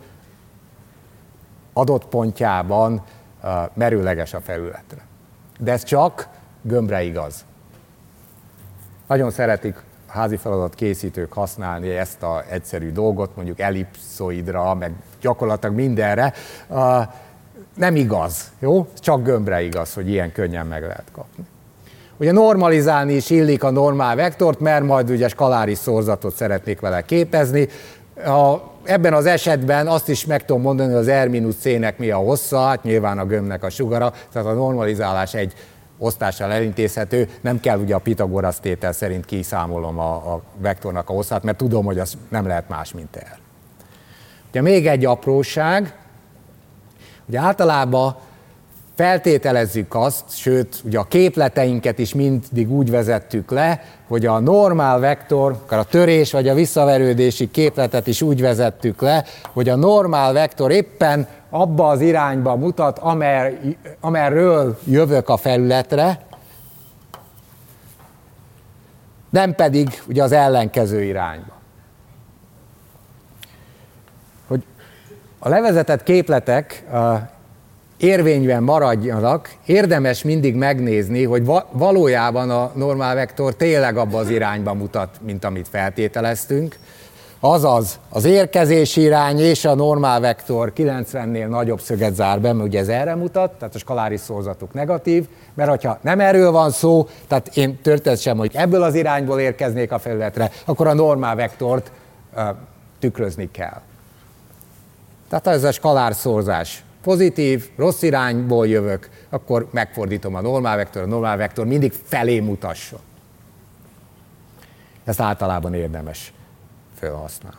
adott pontjában merőleges a felületre. De ez csak gömbre igaz. Nagyon szeretik a házi feladat készítők használni ezt az egyszerű dolgot, mondjuk ellipszoidra, meg gyakorlatilag mindenre. Nem igaz, jó? Csak gömbre igaz, hogy ilyen könnyen meg lehet kapni. Ugye normalizálni is illik a normál vektort, mert majd ugye skaláris szorzatot szeretnék vele képezni. Ebben az esetben azt is meg tudom mondani, hogy az R-C-nek mi a hossza, hát nyilván a gömbnek a sugara, tehát a normalizálás egy osztással elintézhető, nem kell ugye a Pitagorasz tétel szerint kiszámolom a vektornak a hosszát, mert tudom, hogy az nem lehet más, mint R. Ugye még egy apróság, ugye általában feltételezzük azt, sőt, ugye a képleteinket is mindig úgy vezettük le, hogy a normál vektor, akár a törés vagy a visszaverődési képletet is úgy vezettük le, hogy a normál vektor éppen abba az irányba mutat, amerről jövök a felületre, nem pedig ugye az ellenkező irányba. Hogy a levezetett képletek érvényben maradjanak, érdemes mindig megnézni, hogy valójában a normál vektor tényleg abba az irányba mutat, mint amit feltételeztünk. Azaz az érkezési irány és a normál vektor 90-nél nagyobb szöget zár be, mert ugye ez erre mutat, tehát a skaláris szorzatuk negatív, mert hogyha nem erről van szó, tehát én történetesen, hogy ebből az irányból érkeznék a felületre, akkor a normál vektort tükrözni kell. Tehát ez a skalár szorzás pozitív, rossz irányból jövök, akkor megfordítom a normál vektor mindig felé mutasson. Ezt általában érdemes felhasználni.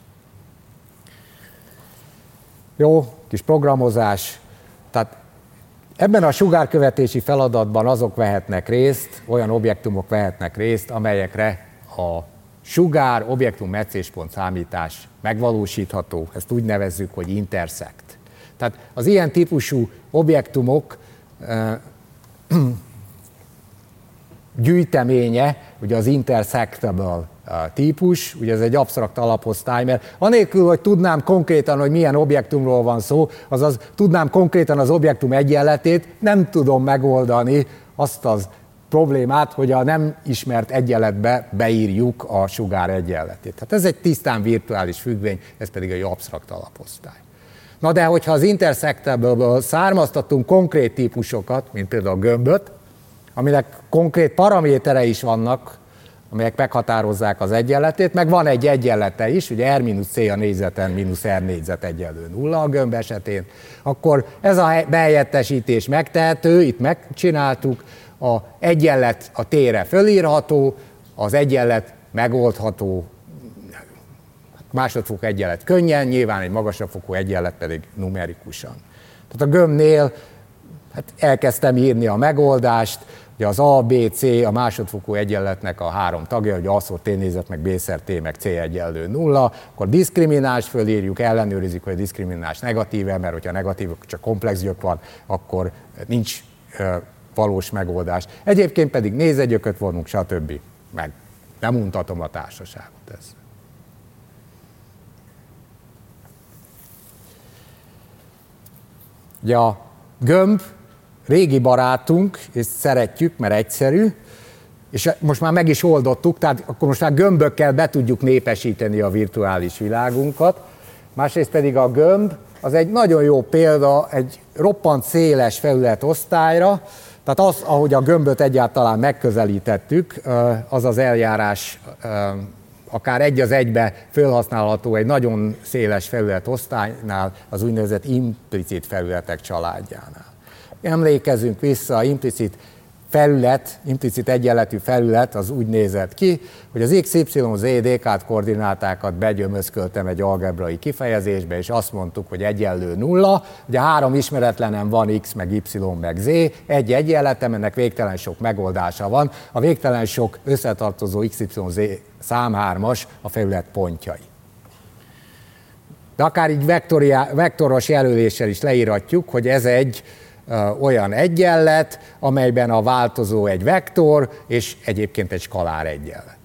Jó, kis programozás. Tehát ebben a sugárkövetési feladatban azok vehetnek részt, olyan objektumok vehetnek részt, amelyekre a sugár objektum meccéspont számítás megvalósítható, ezt úgy nevezzük, hogy intersect. Tehát az ilyen típusú objektumok gyűjteménye, ugye az intersectable típus, ugye ez egy absztrakt alaposztály, mert anélkül, hogy tudnám konkrétan, hogy milyen objektumról van szó, azaz tudnám konkrétan az objektum egyenletét, nem tudom megoldani azt az problémát, hogy a nem ismert egyenletbe beírjuk a sugár egyenletét. Tehát ez egy tisztán virtuális függvény, ez pedig egy absztrakt alaposztály. Na de hogyha az intersectable-ből származtatunk konkrét típusokat, mint például a gömböt, aminek konkrét paraméterei is vannak, amelyek meghatározzák az egyenletét, meg van egy egyenlete is, ugye R-C a négyzeten mínusz R négyzet egyenlő 0 a gömb esetén, akkor ez a behelyettesítés megtehető, itt megcsináltuk, a egyenlet a T-re fölírható, az egyenlet megoldható, másodfokú egyenlet könnyen, nyilván egy magasabb fokú egyenlet pedig numerikusan. Tehát a gömbnél elkezdtem írni a megoldást, ugye az A, B, C a másodfokú egyenletnek a három tagja, hogy A-szor T négyzet, meg B-szer T, meg C egyenlő 0, akkor diszkrimináns fölírjuk, ellenőrizzük, hogy a diszkrimináns negatíve, mert hogyha negatív, csak komplex gyök van, akkor nincs valós megoldás. Egyébként pedig nézegyököt vonunk, stb. Meg nem untatom a társaságot ezzel. Ugye a gömb régi barátunk, és szeretjük, mert egyszerű, és most már meg is oldottuk, tehát akkor most már gömbökkel be tudjuk népesíteni a virtuális világunkat. Másrészt pedig a gömb az egy nagyon jó példa egy roppant széles felületosztályra, tehát az, ahogy a gömböt egyáltalán megközelítettük, az az eljárás akár egy az egybe felhasználható egy nagyon széles felületosztálynál, az úgynevezett implicit felületek családjánál. Emlékezzünk vissza, implicit egyenletű felület az úgy nézett ki, hogy az x, y, z, dk koordinátákat begyömözköltem egy algebrai kifejezésbe, és azt mondtuk, hogy egyenlő nulla. Ugye 3 ismeretlenem van, x, meg y, meg z, egy egyenletem, ennek végtelen sok megoldása van. A végtelen sok összetartozó x, y, z számhármas a felület pontjai. De akár így vektoros jelöléssel is leírhatjuk, hogy ez egy olyan egyenlet, amelyben a változó egy vektor, és egyébként egy skalár egyenlet.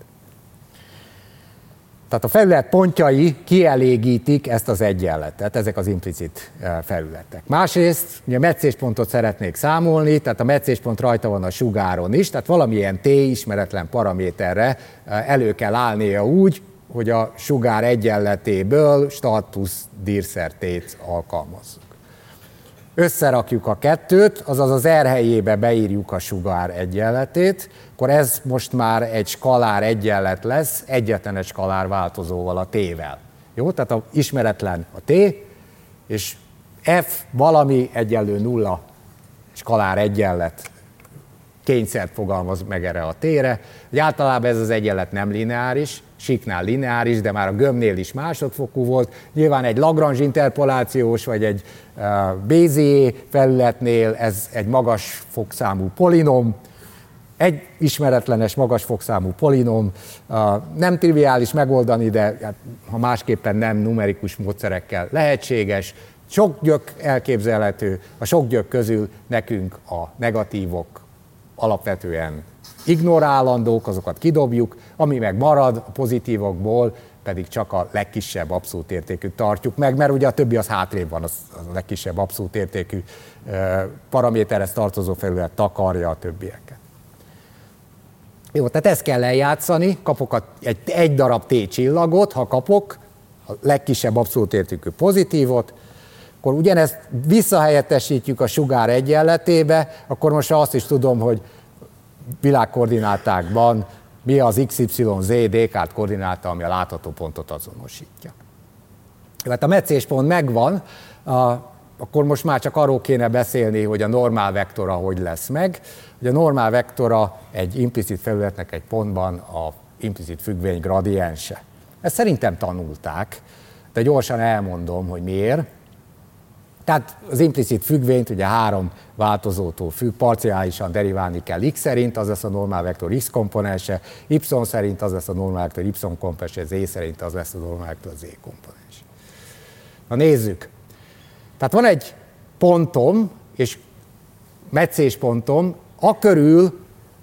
Tehát a felület pontjai kielégítik ezt az egyenletet, ezek az implicit felületek. Másrészt ugye meccéspontot szeretnék számolni, tehát a meccéspont rajta van a sugáron is, tehát valamilyen t ismeretlen paraméterre elő kell állnia úgy, hogy a sugár egyenletéből start plusz dirszer t-t alkalmazzuk. Összerakjuk a kettőt, azaz az R helyébe beírjuk a sugár egyenletét, akkor ez most már egy skalár egyenlet lesz, egyetlen egy skalár változóval, a t-vel. Jó, tehát a ismeretlen a t, és f valami egyenlő nulla skalár egyenlet kényszert fogalmaz meg erre a t-re. Általában ez az egyenlet nem lineáris, síknál lineáris, de már a gömbnél is másodfokú volt. Nyilván egy Lagrange interpolációs, vagy egy Bézier felületnél ez egy magas fokszámú polinom, egy ismeretlenes magas fokszámú polinom, nem triviális megoldani, de ha másképpen nem numerikus módszerekkel lehetséges, sok gyök elképzelhető, a sok gyök közül nekünk a negatívok alapvetően ignorálandók, azokat kidobjuk, ami meg marad a pozitívokból, pedig csak a legkisebb abszolút értékűt tartjuk meg, mert ugye a többi az hátrébb van, az a legkisebb abszolút értékű paraméterhez tartozó felület takarja a többieket. Jó, tehát ezt kell eljátszani, kapok egy darab T csillagot, ha kapok a legkisebb abszolút értékű pozitívot, akkor ugyanezt visszahelyettesítjük a sugár egyenletébe, akkor most azt is tudom, hogy világkoordinátákban mi az x, y, z, dk koordináta, ami a látható pontot azonosítja. Hát a meccéspont megvan, akkor most már csak arról kéne beszélni, hogy a normál vektora hogy lesz meg. Ugye a normál vektora egy implicit felületnek egy pontban a implicit függvény gradiense. Ezt szerintem tanulták, de gyorsan elmondom, hogy miért. Tehát az implicit függvényt ugye 3 változótól függ, parciálisan deriválni kell x szerint, az lesz a normál vektor x komponense, y szerint az lesz a normál vektor y komponense, z szerint az lesz a normál vektor z komponense. Na nézzük. Tehát van egy pontom, és meccéspontom, akörül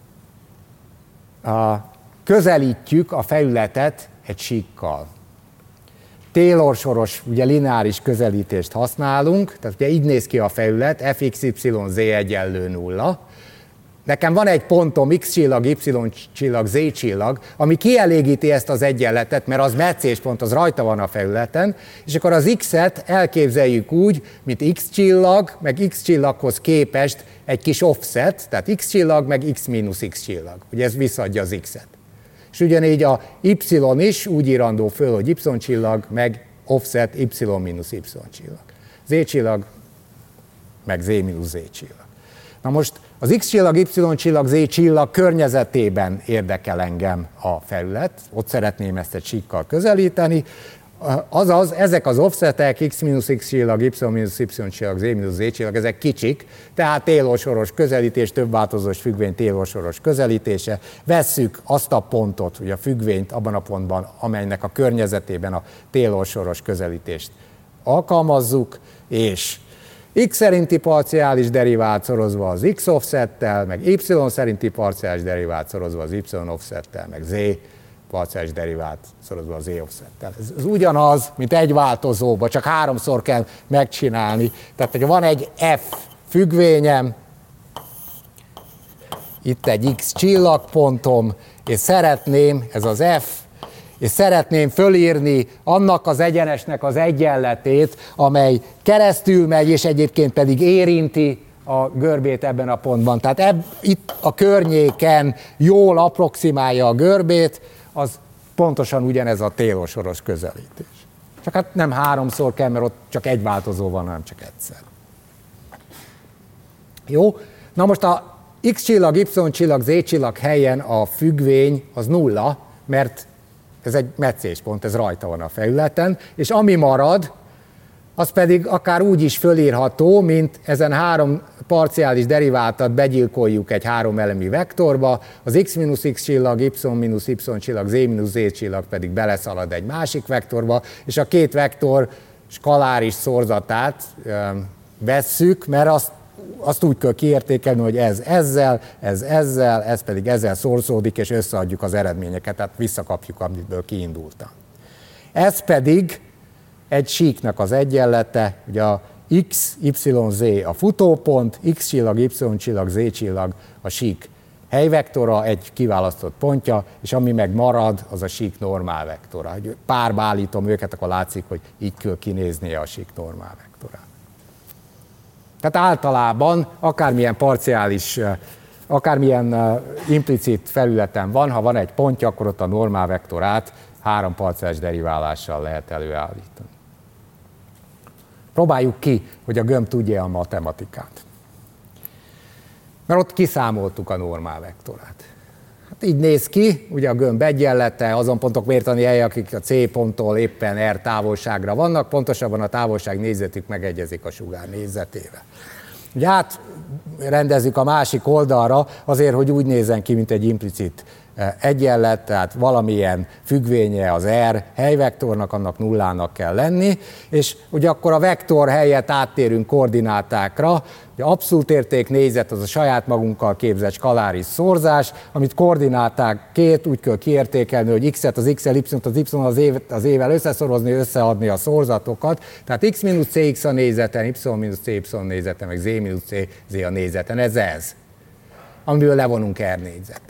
közelítjük a felületet egy síkkal. Taylor-soros, ugye lineáris közelítést használunk, tehát ugye így néz ki a felület, fx, y, z egyenlő nulla. Nekem van egy pontom, x csillag, y csillag, z csillag, ami kielégíti ezt az egyenletet, mert az meccéspont, az rajta van a felületen, és akkor az x-et elképzeljük úgy, mint x csillag, meg x csillaghoz képest egy kis offset, tehát x csillag, meg x mínusz x csillag. Ugye ez visszaadja az x-et. És ugyanígy a y is úgy írandó föl, hogy y csillag, meg offset y mínusz y csillag. Z csillag, meg z mínusz z csillag. Na most az x csillag, y csillag, z csillag környezetében érdekel engem a felület, ott szeretném ezt egy síkkal közelíteni, azaz ezek az offsetek, x mínusz x csillag, y mínusz y csillag, z mínusz z csillag, ezek kicsik, tehát Taylor-soros közelítés, több változós függvény Taylor-soros közelítése. Vesszük azt a pontot, ugye a függvényt abban a pontban, amelynek a környezetében a Taylor-soros közelítést alkalmazzuk, és x szerinti parciális derivált szorozva az x offsettel, meg y szerinti parciális derivált szorozva az y offsettel, meg z parciális derivált szorozva az z offsettel. Ez ugyanaz, mint egy változóban, csak 3-szor kell megcsinálni. Tehát, hogyha van egy f függvényem, itt egy x csillagpontom, és szeretném, ez az f, és szeretném fölírni annak az egyenesnek az egyenletét, amely keresztül megy, és egyébként pedig érinti a görbét ebben a pontban. Tehát itt a környéken jól approximálja a görbét, az pontosan ugyanez a Taylor-soros közelítés. Csak hát nem 3-szor kell, mert ott csak egy változó van, hanem csak egyszer. Jó? Na most a x csillag, y csillag, z csillag helyen a függvény az 0, mert ez egy meccéspont, ez rajta van a felületen, és ami marad, az pedig akár úgy is fölírható, mint ezen 3 parciális deriváltat begyilkoljuk egy 3 elemű vektorba, az x-x csillag, y-y csillag, z-z csillag pedig beleszalad egy másik vektorba, és a két vektor skaláris szorzatát vesszük, mert azt úgy kell kiértékelni, hogy ez ezzel, ez pedig ezzel szorzódik, és összeadjuk az eredményeket, tehát visszakapjuk, amiből kiindultam. Ez pedig egy síknak az egyenlete, ugye a x, y, z a futópont, x csillag, y csillag, z csillag a sík helyvektora, egy kiválasztott pontja, és ami meg marad, az a sík normál vektora. Ha párba állítom őket, akkor látszik, hogy így kell kinéznie a sík normál vektorát. Tehát általában akármilyen parciális, akármilyen implicit felületen van, ha van egy pontja, akkor ott a normál vektorát 3 parciális deriválással lehet előállítani. Próbáljuk ki, hogy a gömb tudja a matematikát. Mert ott kiszámoltuk a normál vektorát. Hát így néz ki, ugye a gömb egyenlete, azon pontok mértani helye, akik a C ponttól éppen R távolságra vannak, pontosabban a távolság négyzetük megegyezik a sugár négyzetével. Ugye átrendezzük a másik oldalra azért, hogy úgy nézzen ki, mint egy implicit egyenlet, tehát valamilyen függvénye az R helyvektornak, annak nullának kell lenni, és ugye akkor a vektor helyett áttérünk koordinátákra, ugye abszolút érték négyzet az a saját magunkkal képzett skaláris szorzás, amit koordinátákként úgy kell kiértékelni, hogy x-et az x-el, y-t az y-t az e-vel összeszorozni, összeadni a szorzatokat, tehát x-cx a négyzeten, y-cy négyzeten, meg z-cz a négyzeten, ez, amiből levonunk R négyzetet.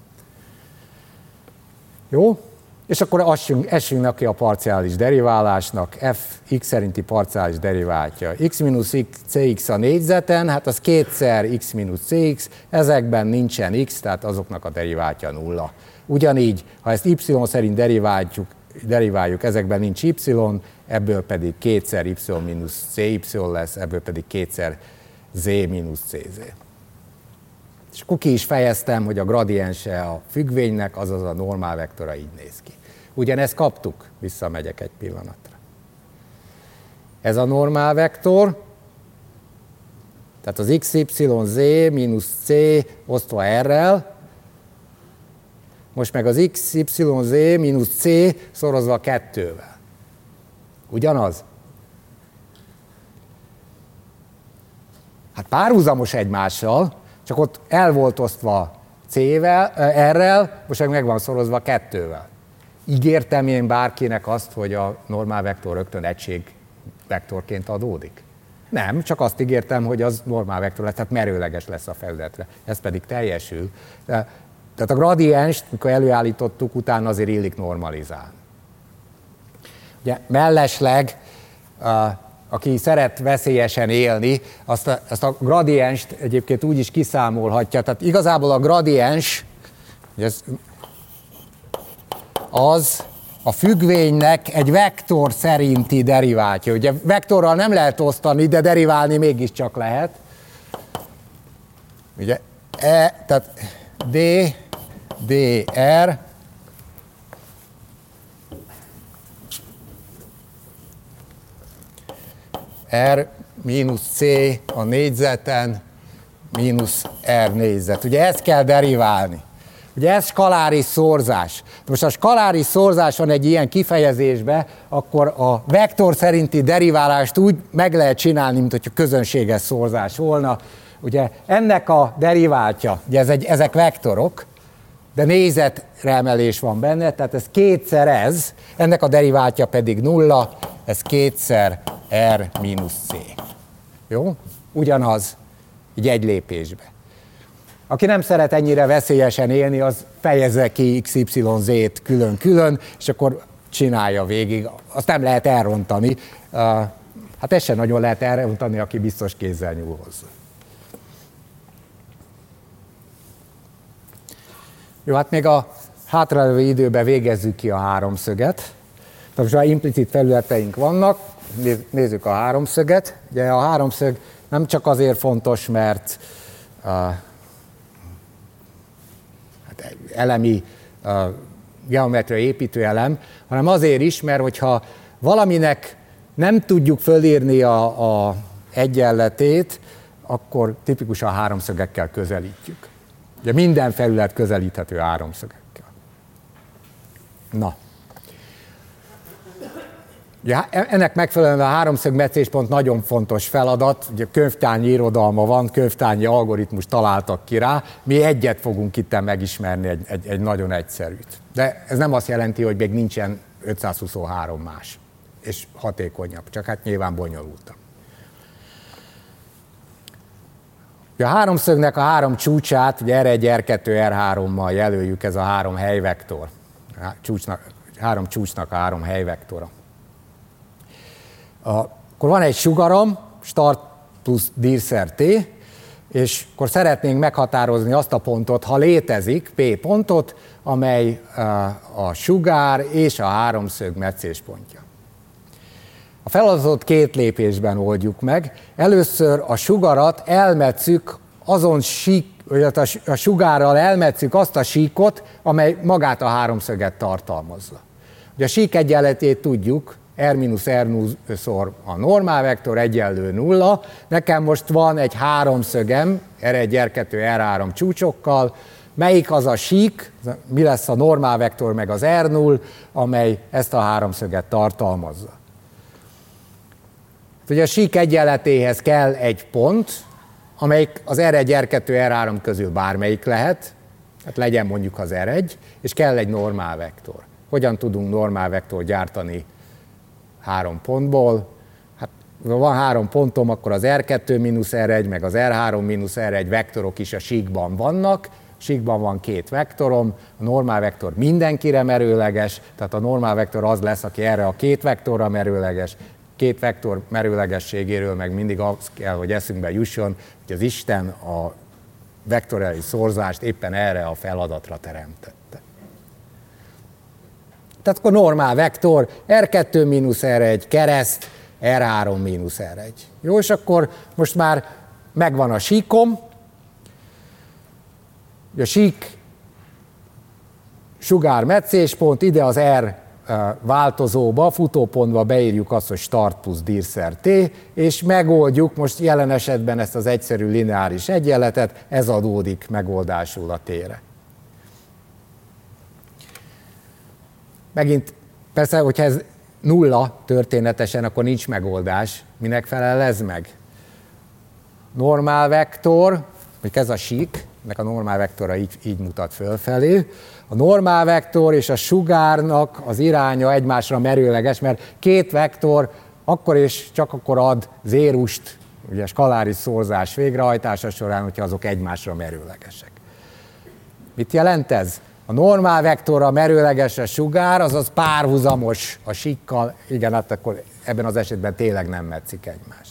Jó? És akkor essünk neki a parciális deriválásnak, f x szerinti parciális deriváltja. x minusz cx a négyzeten, hát az kétszer x minusz cx, ezekben nincsen x, tehát azoknak a deriváltja 0. Ugyanígy, ha ezt y szerint deriváljuk, ezekben nincs y, ebből pedig kétszer y minusz cy lesz, ebből pedig kétszer z minusz cz. És akkor ki is fejeztem, hogy a gradiense a függvénynek, azaz a normál vektora így néz ki. Ugyanezt kaptuk, visszamegyek egy pillanatra. Ez a normál vektor, tehát az x, y, z mínusz c osztva r-rel, most meg az x, y, z mínusz c szorozva 2-vel. Ugyanaz? Hát párhuzamos egymással, csak ott el volt osztva C-vel, R-rel, most meg van szorozva 2-vel. Ígértem én bárkinek azt, hogy a normál vektor rögtön egység vektorként adódik? Nem, csak azt ígértem, hogy az normál vektor lesz, tehát merőleges lesz a felületre. Ez pedig teljesül. Tehát a gradienst, mikor előállítottuk, utána azért illik normalizálni. Ugye mellesleg, aki szeret veszélyesen élni, azt a gradienst egyébként úgy is kiszámolhatja. Tehát igazából a gradiens az a függvénynek egy vektor szerinti deriváltja. Ugye vektorral nem lehet osztani, de deriválni mégiscsak lehet. Ugye tehát d, dr R mínusz C a négyzeten mínusz R négyzet. Ugye ezt kell deriválni. Ugye ez skaláris szorzás. Most a skaláris szorzás van egy ilyen kifejezésben, akkor a vektor szerinti deriválást úgy meg lehet csinálni, mint hogyha közönséges szorzás volna. Ugye ennek a deriváltja, ugye ezek vektorok, de négyzetre emelés van benne, tehát ez kétszer ez, ennek a deriváltja pedig nulla, ez kétszer r mínusz c. Jó? Ugyanaz, így egy lépésbe. Aki nem szeret ennyire veszélyesen élni, az fejezze ki x, y, z-t külön-külön, és akkor csinálja végig. Azt nem lehet elrontani. Hát ezt sem nagyon lehet elrontani, aki biztos kézzel nyúl hozzá. Jó, hát még a hátralévő időben végezzük ki a háromszöget. Most már implicit felületeink vannak, nézzük a háromszöget. Ugye a háromszög nem csak azért fontos, mert elemi geometriai építőelem, hanem azért is, mert hogyha valaminek nem tudjuk fölírni a egyenletét, akkor tipikusan háromszögekkel közelítjük. Ugye minden felület közelíthető háromszögekkel. Na. Ugye ennek megfelelően a háromszög metszéspont nagyon fontos feladat, ugye könyvtárnyi irodalma van, könyvtárnyi algoritmus találtak ki rá, mi egyet fogunk itten megismerni, egy nagyon egyszerűt. De ez nem azt jelenti, hogy még nincsen 523 más, és hatékonyabb, csak hát nyilván bonyolultabb. A háromszögnek a három csúcsát, ugye R1, R2, R3-mal jelöljük, ez a három helyvektor. Három csúcsnak a három helyvektora. Akkor van egy sugaram, start plusz dírszer t, és akkor szeretnénk meghatározni azt a pontot, ha létezik, P pontot, amely a sugár és a háromszög metszéspontja. A feladatot két lépésben oldjuk meg. Először a sugarat elmetszük azon a sugárral elmetszük azt a síkot, amely magát a háromszöget tartalmazza. Ugye a sík egyenletét tudjuk, R-R0-szor a normálvektor egyenlő nulla. Nekem most van egy háromszögem, R1, R2, R3 csúcsokkal. Melyik az a sík, mi lesz a normálvektor meg az R0, amely ezt a háromszöget tartalmazza. Ugye a sík egyenletéhez kell egy pont, amelyik az R1, R2, R3 közül bármelyik lehet, hát legyen mondjuk az R1, és kell egy normálvektor. Hogyan tudunk normálvektor gyártani három pontból? Hát, ha van három pontom, akkor az R2 mínusz R1, meg az R3 mínusz R1 vektorok is a síkban vannak. A síkban van két vektorom, a normálvektor mindenkire merőleges, tehát a normálvektor az lesz, aki erre a két vektorra merőleges. Két vektor merőlegességéről meg mindig az kell, hogy eszünkbe jusson, hogy az Isten a vektoriális szorzást éppen erre a feladatra teremtette. Tehát akkor normál vektor, R2 mínusz R1 kereszt, R3 mínusz R1. Jó, és akkor most már megvan a síkom, a sík sugár metszéspont, ide az R változóba, futópontba beírjuk azt, hogy start plusz dírszer t, és megoldjuk most jelen esetben ezt az egyszerű lineáris egyenletet, ez adódik megoldásul a t-re. Megint persze, hogyha ez nulla történetesen, akkor nincs megoldás. Minek felel ez meg? Normálvektor, hogy ez a sík, ennek a normálvektora így mutat fölfelé. A normálvektor és a sugárnak az iránya egymásra merőleges, mert két vektor akkor és csak akkor ad zérust, ugye skaláris szorzás végrehajtása során, hogyha azok egymásra merőlegesek. Mit jelent ez? A normálvektorra merőleges a sugár, azaz párhuzamos a síkkal, igen, hát akkor ebben az esetben tényleg nem metszik egymást.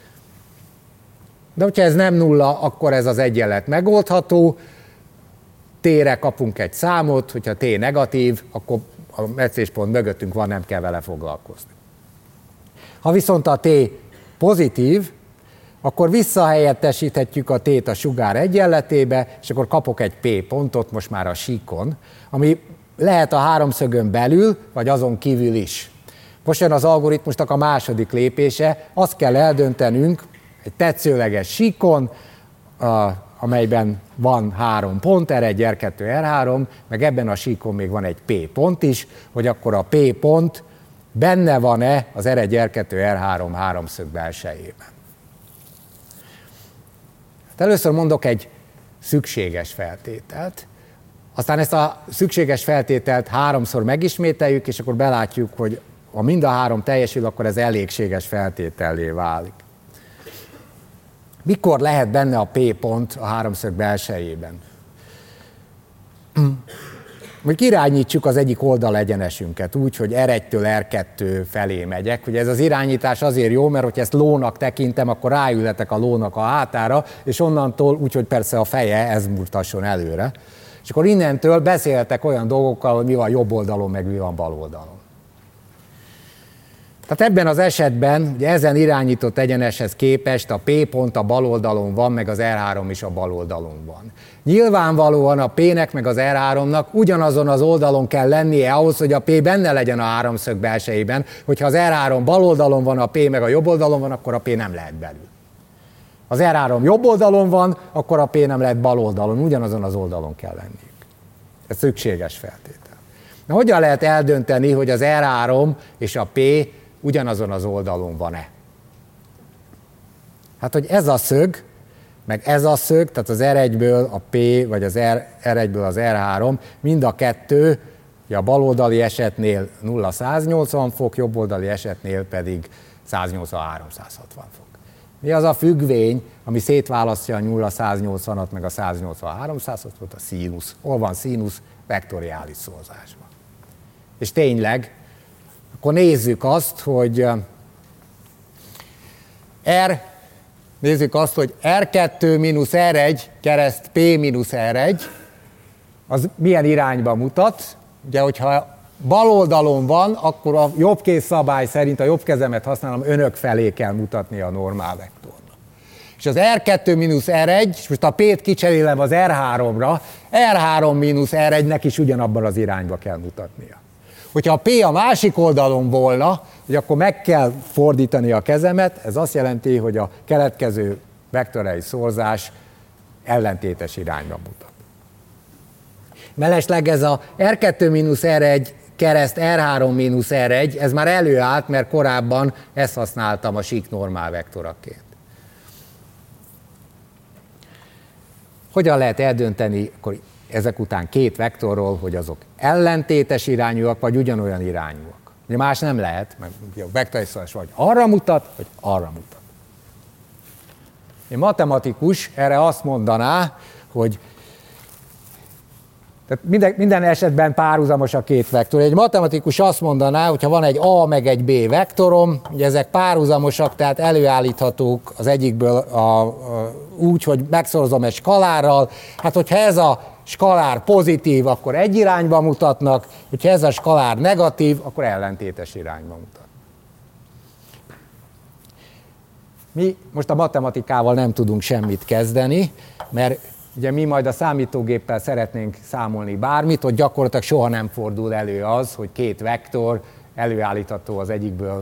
De hogyha ez nem nulla, akkor ez az egyenlet megoldható, t-re kapunk egy számot, hogyha t negatív, akkor a metszéspont mögöttünk van, nem kell vele foglalkozni. Ha viszont a t pozitív, akkor visszahelyettesíthetjük a t-t a sugár egyenletébe, és akkor kapok egy p pontot most már a síkon, ami lehet a háromszögön belül, vagy azon kívül is. Most jön az algoritmusnak a második lépése, azt kell eldöntenünk egy tetszőleges síkon, amelyben van 3 pont, R1, R2, R3, meg ebben a síkon még van egy P pont is, hogy akkor a P pont benne van-e az R1, R2, R3 háromszög belsejében. Hát először mondok egy szükséges feltételt, aztán ezt a szükséges feltételt 3-szor megismételjük, és akkor belátjuk, hogy ha mind a 3 teljesül, akkor ez elégséges feltétellé válik. Mikor lehet benne a P pont a háromszög belsejében? Hogy irányítsuk az egyik oldal egyenesünket úgy, hogy R1-től R2 felé megyek. Ugye ez az irányítás azért jó, mert hogyha ezt lónak tekintem, akkor ráülhetek a lónak a hátára, és onnantól úgyhogy persze a feje ez mutasson előre. És akkor innentől beszéltek olyan dolgokkal, hogy mi van jobb oldalon, meg mi van bal oldalon. Tehát ebben az esetben, ugye ezen irányított egyeneshez képest a P pont a bal oldalon van, meg az R3 is a bal oldalon van. Nyilvánvalóan a P-nek meg az R3-nak ugyanazon az oldalon kell lennie ahhoz, hogy a P benne legyen a háromszög belsejében. Hogyha az R3 bal oldalon van, a P meg a jobb oldalon van, akkor a P nem lehet belül. Az R3 jobb oldalon van, akkor a P nem lehet bal oldalon, ugyanazon az oldalon kell lenniük. Ez szükséges feltétel. Na, hogyan lehet eldönteni, hogy az R3 és a P ugyanazon az oldalon van-e? Hát, hogy ez a szög, meg ez a szög, tehát az R1-ből a P, vagy az R1-ből az R3, mind a kettő, a baloldali esetnél 0-180 fok, jobboldali esetnél pedig 180-360 fok. Mi az a függvény, ami szétválasztja a 0-180-at, meg a 180-360-at? A színusz. Hol van színusz? Vektoriális szorzásban. És tényleg, akkor nézzük azt, hogy R2 mínusz R1 kereszt P mínusz R1, az milyen irányba mutat? Ugye, hogyha bal oldalon van, akkor a jobbkéz szabály szerint a jobb kezemet használom, önök felé kell mutatni a normál vektornak. És az R2 mínusz R1, és most a P-t kicserélem az R3-ra, R3 mínusz R1-nek is ugyanabban az irányba kell mutatnia. Hogyha a P a másik oldalon volna, hogy akkor meg kell fordítani a kezemet, ez azt jelenti, hogy a keletkező vektorai szorzás ellentétes irányba mutat. Mellesleg ez a R2 mínusz R1 kereszt R3 mínusz R1, ez már előállt, mert korábban ezt használtam a sík normál vektoraként. Hogyan lehet eldönteni akkor ezek után két vektorról, hogy azok ellentétes irányúak, vagy ugyanolyan irányúak? Ugye más nem lehet, mert a vektoris szorzás vagy arra mutat, vagy arra mutat. Egy matematikus erre azt mondaná, hogy tehát minden esetben párhuzamos a két vektor. Egy matematikus azt mondaná, hogy ha van egy A meg egy B vektorom, ugye ezek párhuzamosak, tehát előállíthatók az egyikből úgy, hogy megszorzom egy skalárral. Hát, hogyha ez a skalár pozitív, akkor egy irányba mutatnak, hogyha ez a skalár negatív, akkor ellentétes irányba mutat. Mi most a matematikával nem tudunk semmit kezdeni, mert ugye mi majd a számítógéppel szeretnénk számolni bármit, hogy gyakorlatilag soha nem fordul elő az, hogy két vektor előállítható az egyikből,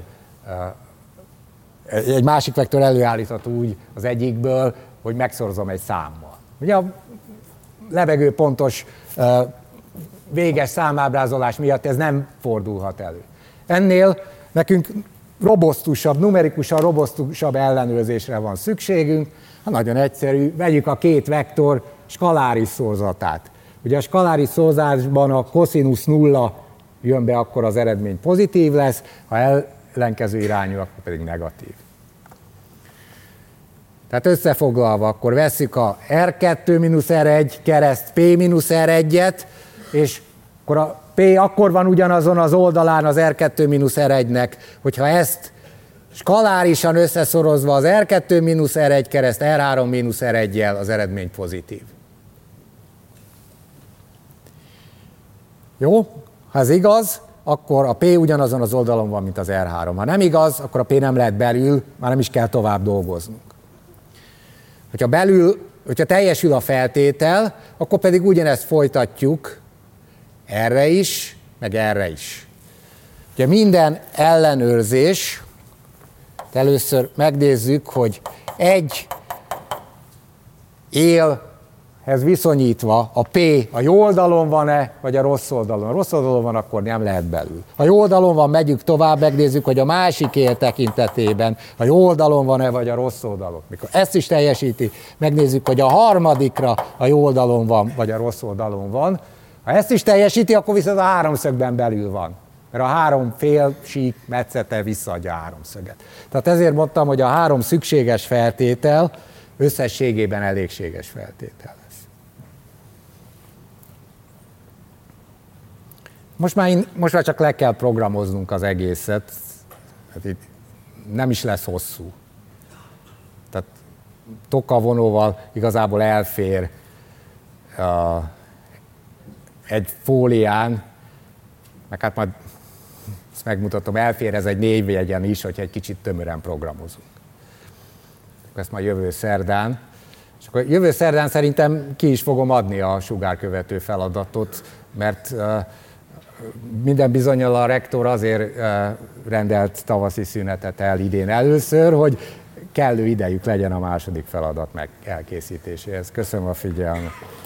egy másik vektor előállítható úgy az egyikből, hogy megszorzom egy számmal. Ugye a lebegő pontos véges számábrázolás miatt ez nem fordulhat elő. Ennél nekünk robosztusabb, numerikusan robosztusabb ellenőrzésre van szükségünk. Nagyon egyszerű, vegyük a két vektor skaláris szorzatát. Ugye a skaláris szorzásban a koszinusz nulla jön be, akkor az eredmény pozitív lesz, ha ellenkező irányú, akkor pedig negatív. Tehát összefoglalva, akkor vesszük a R2-R1 kereszt P-R1-et, és akkor a P akkor van ugyanazon az oldalán az R2-R1-nek, hogyha ezt skalárisan összeszorozva az R2-R1 kereszt R3-R1-jel az eredmény pozitív. Jó? Ha ez igaz, akkor a P ugyanazon az oldalon van, mint az R3. Ha nem igaz, akkor a P nem lehet belül, már nem is kell tovább dolgoznunk. Hogyha teljesül a feltétel, akkor pedig ugyanezt folytatjuk erre is, meg erre is. Ugye minden ellenőrzés, először megnézzük, hogy egy élhez viszonyítva a P a jó oldalon van-e, vagy a rossz oldalon. A rossz oldalon van, akkor nem lehet belül. Ha jó oldalon van, megyünk tovább, megnézzük, hogy a másik él tekintetében a jó oldalon van-e, vagy a rossz oldalon. Mikor ezt is teljesíti, megnézzük, hogy a harmadikra a jó oldalon van, vagy a rossz oldalon van. Ha ezt is teljesíti, akkor viszont a háromszögben belül van. Mert a három fél sík metszete visszaadja a háromszöget. Tehát ezért mondtam, hogy a három szükséges feltétel összességében elégséges feltétel lesz. Most már csak le kell programoznunk az egészet, hát itt nem is lesz hosszú. Tehát tokkavonóval igazából elfér egy fólián, meg hát majd ezt megmutatom, elfér ez egy névjegyen is, hogyha egy kicsit tömören programozunk. Ezt majd jövő szerdán. És akkor jövő szerdán szerintem ki is fogom adni a sugárkövető feladatot, mert minden bizonnyal a rektor azért rendelt tavaszi szünetet el idén először, hogy kellő idejük legyen a második feladat meg elkészítéséhez. Köszönöm a figyelmet.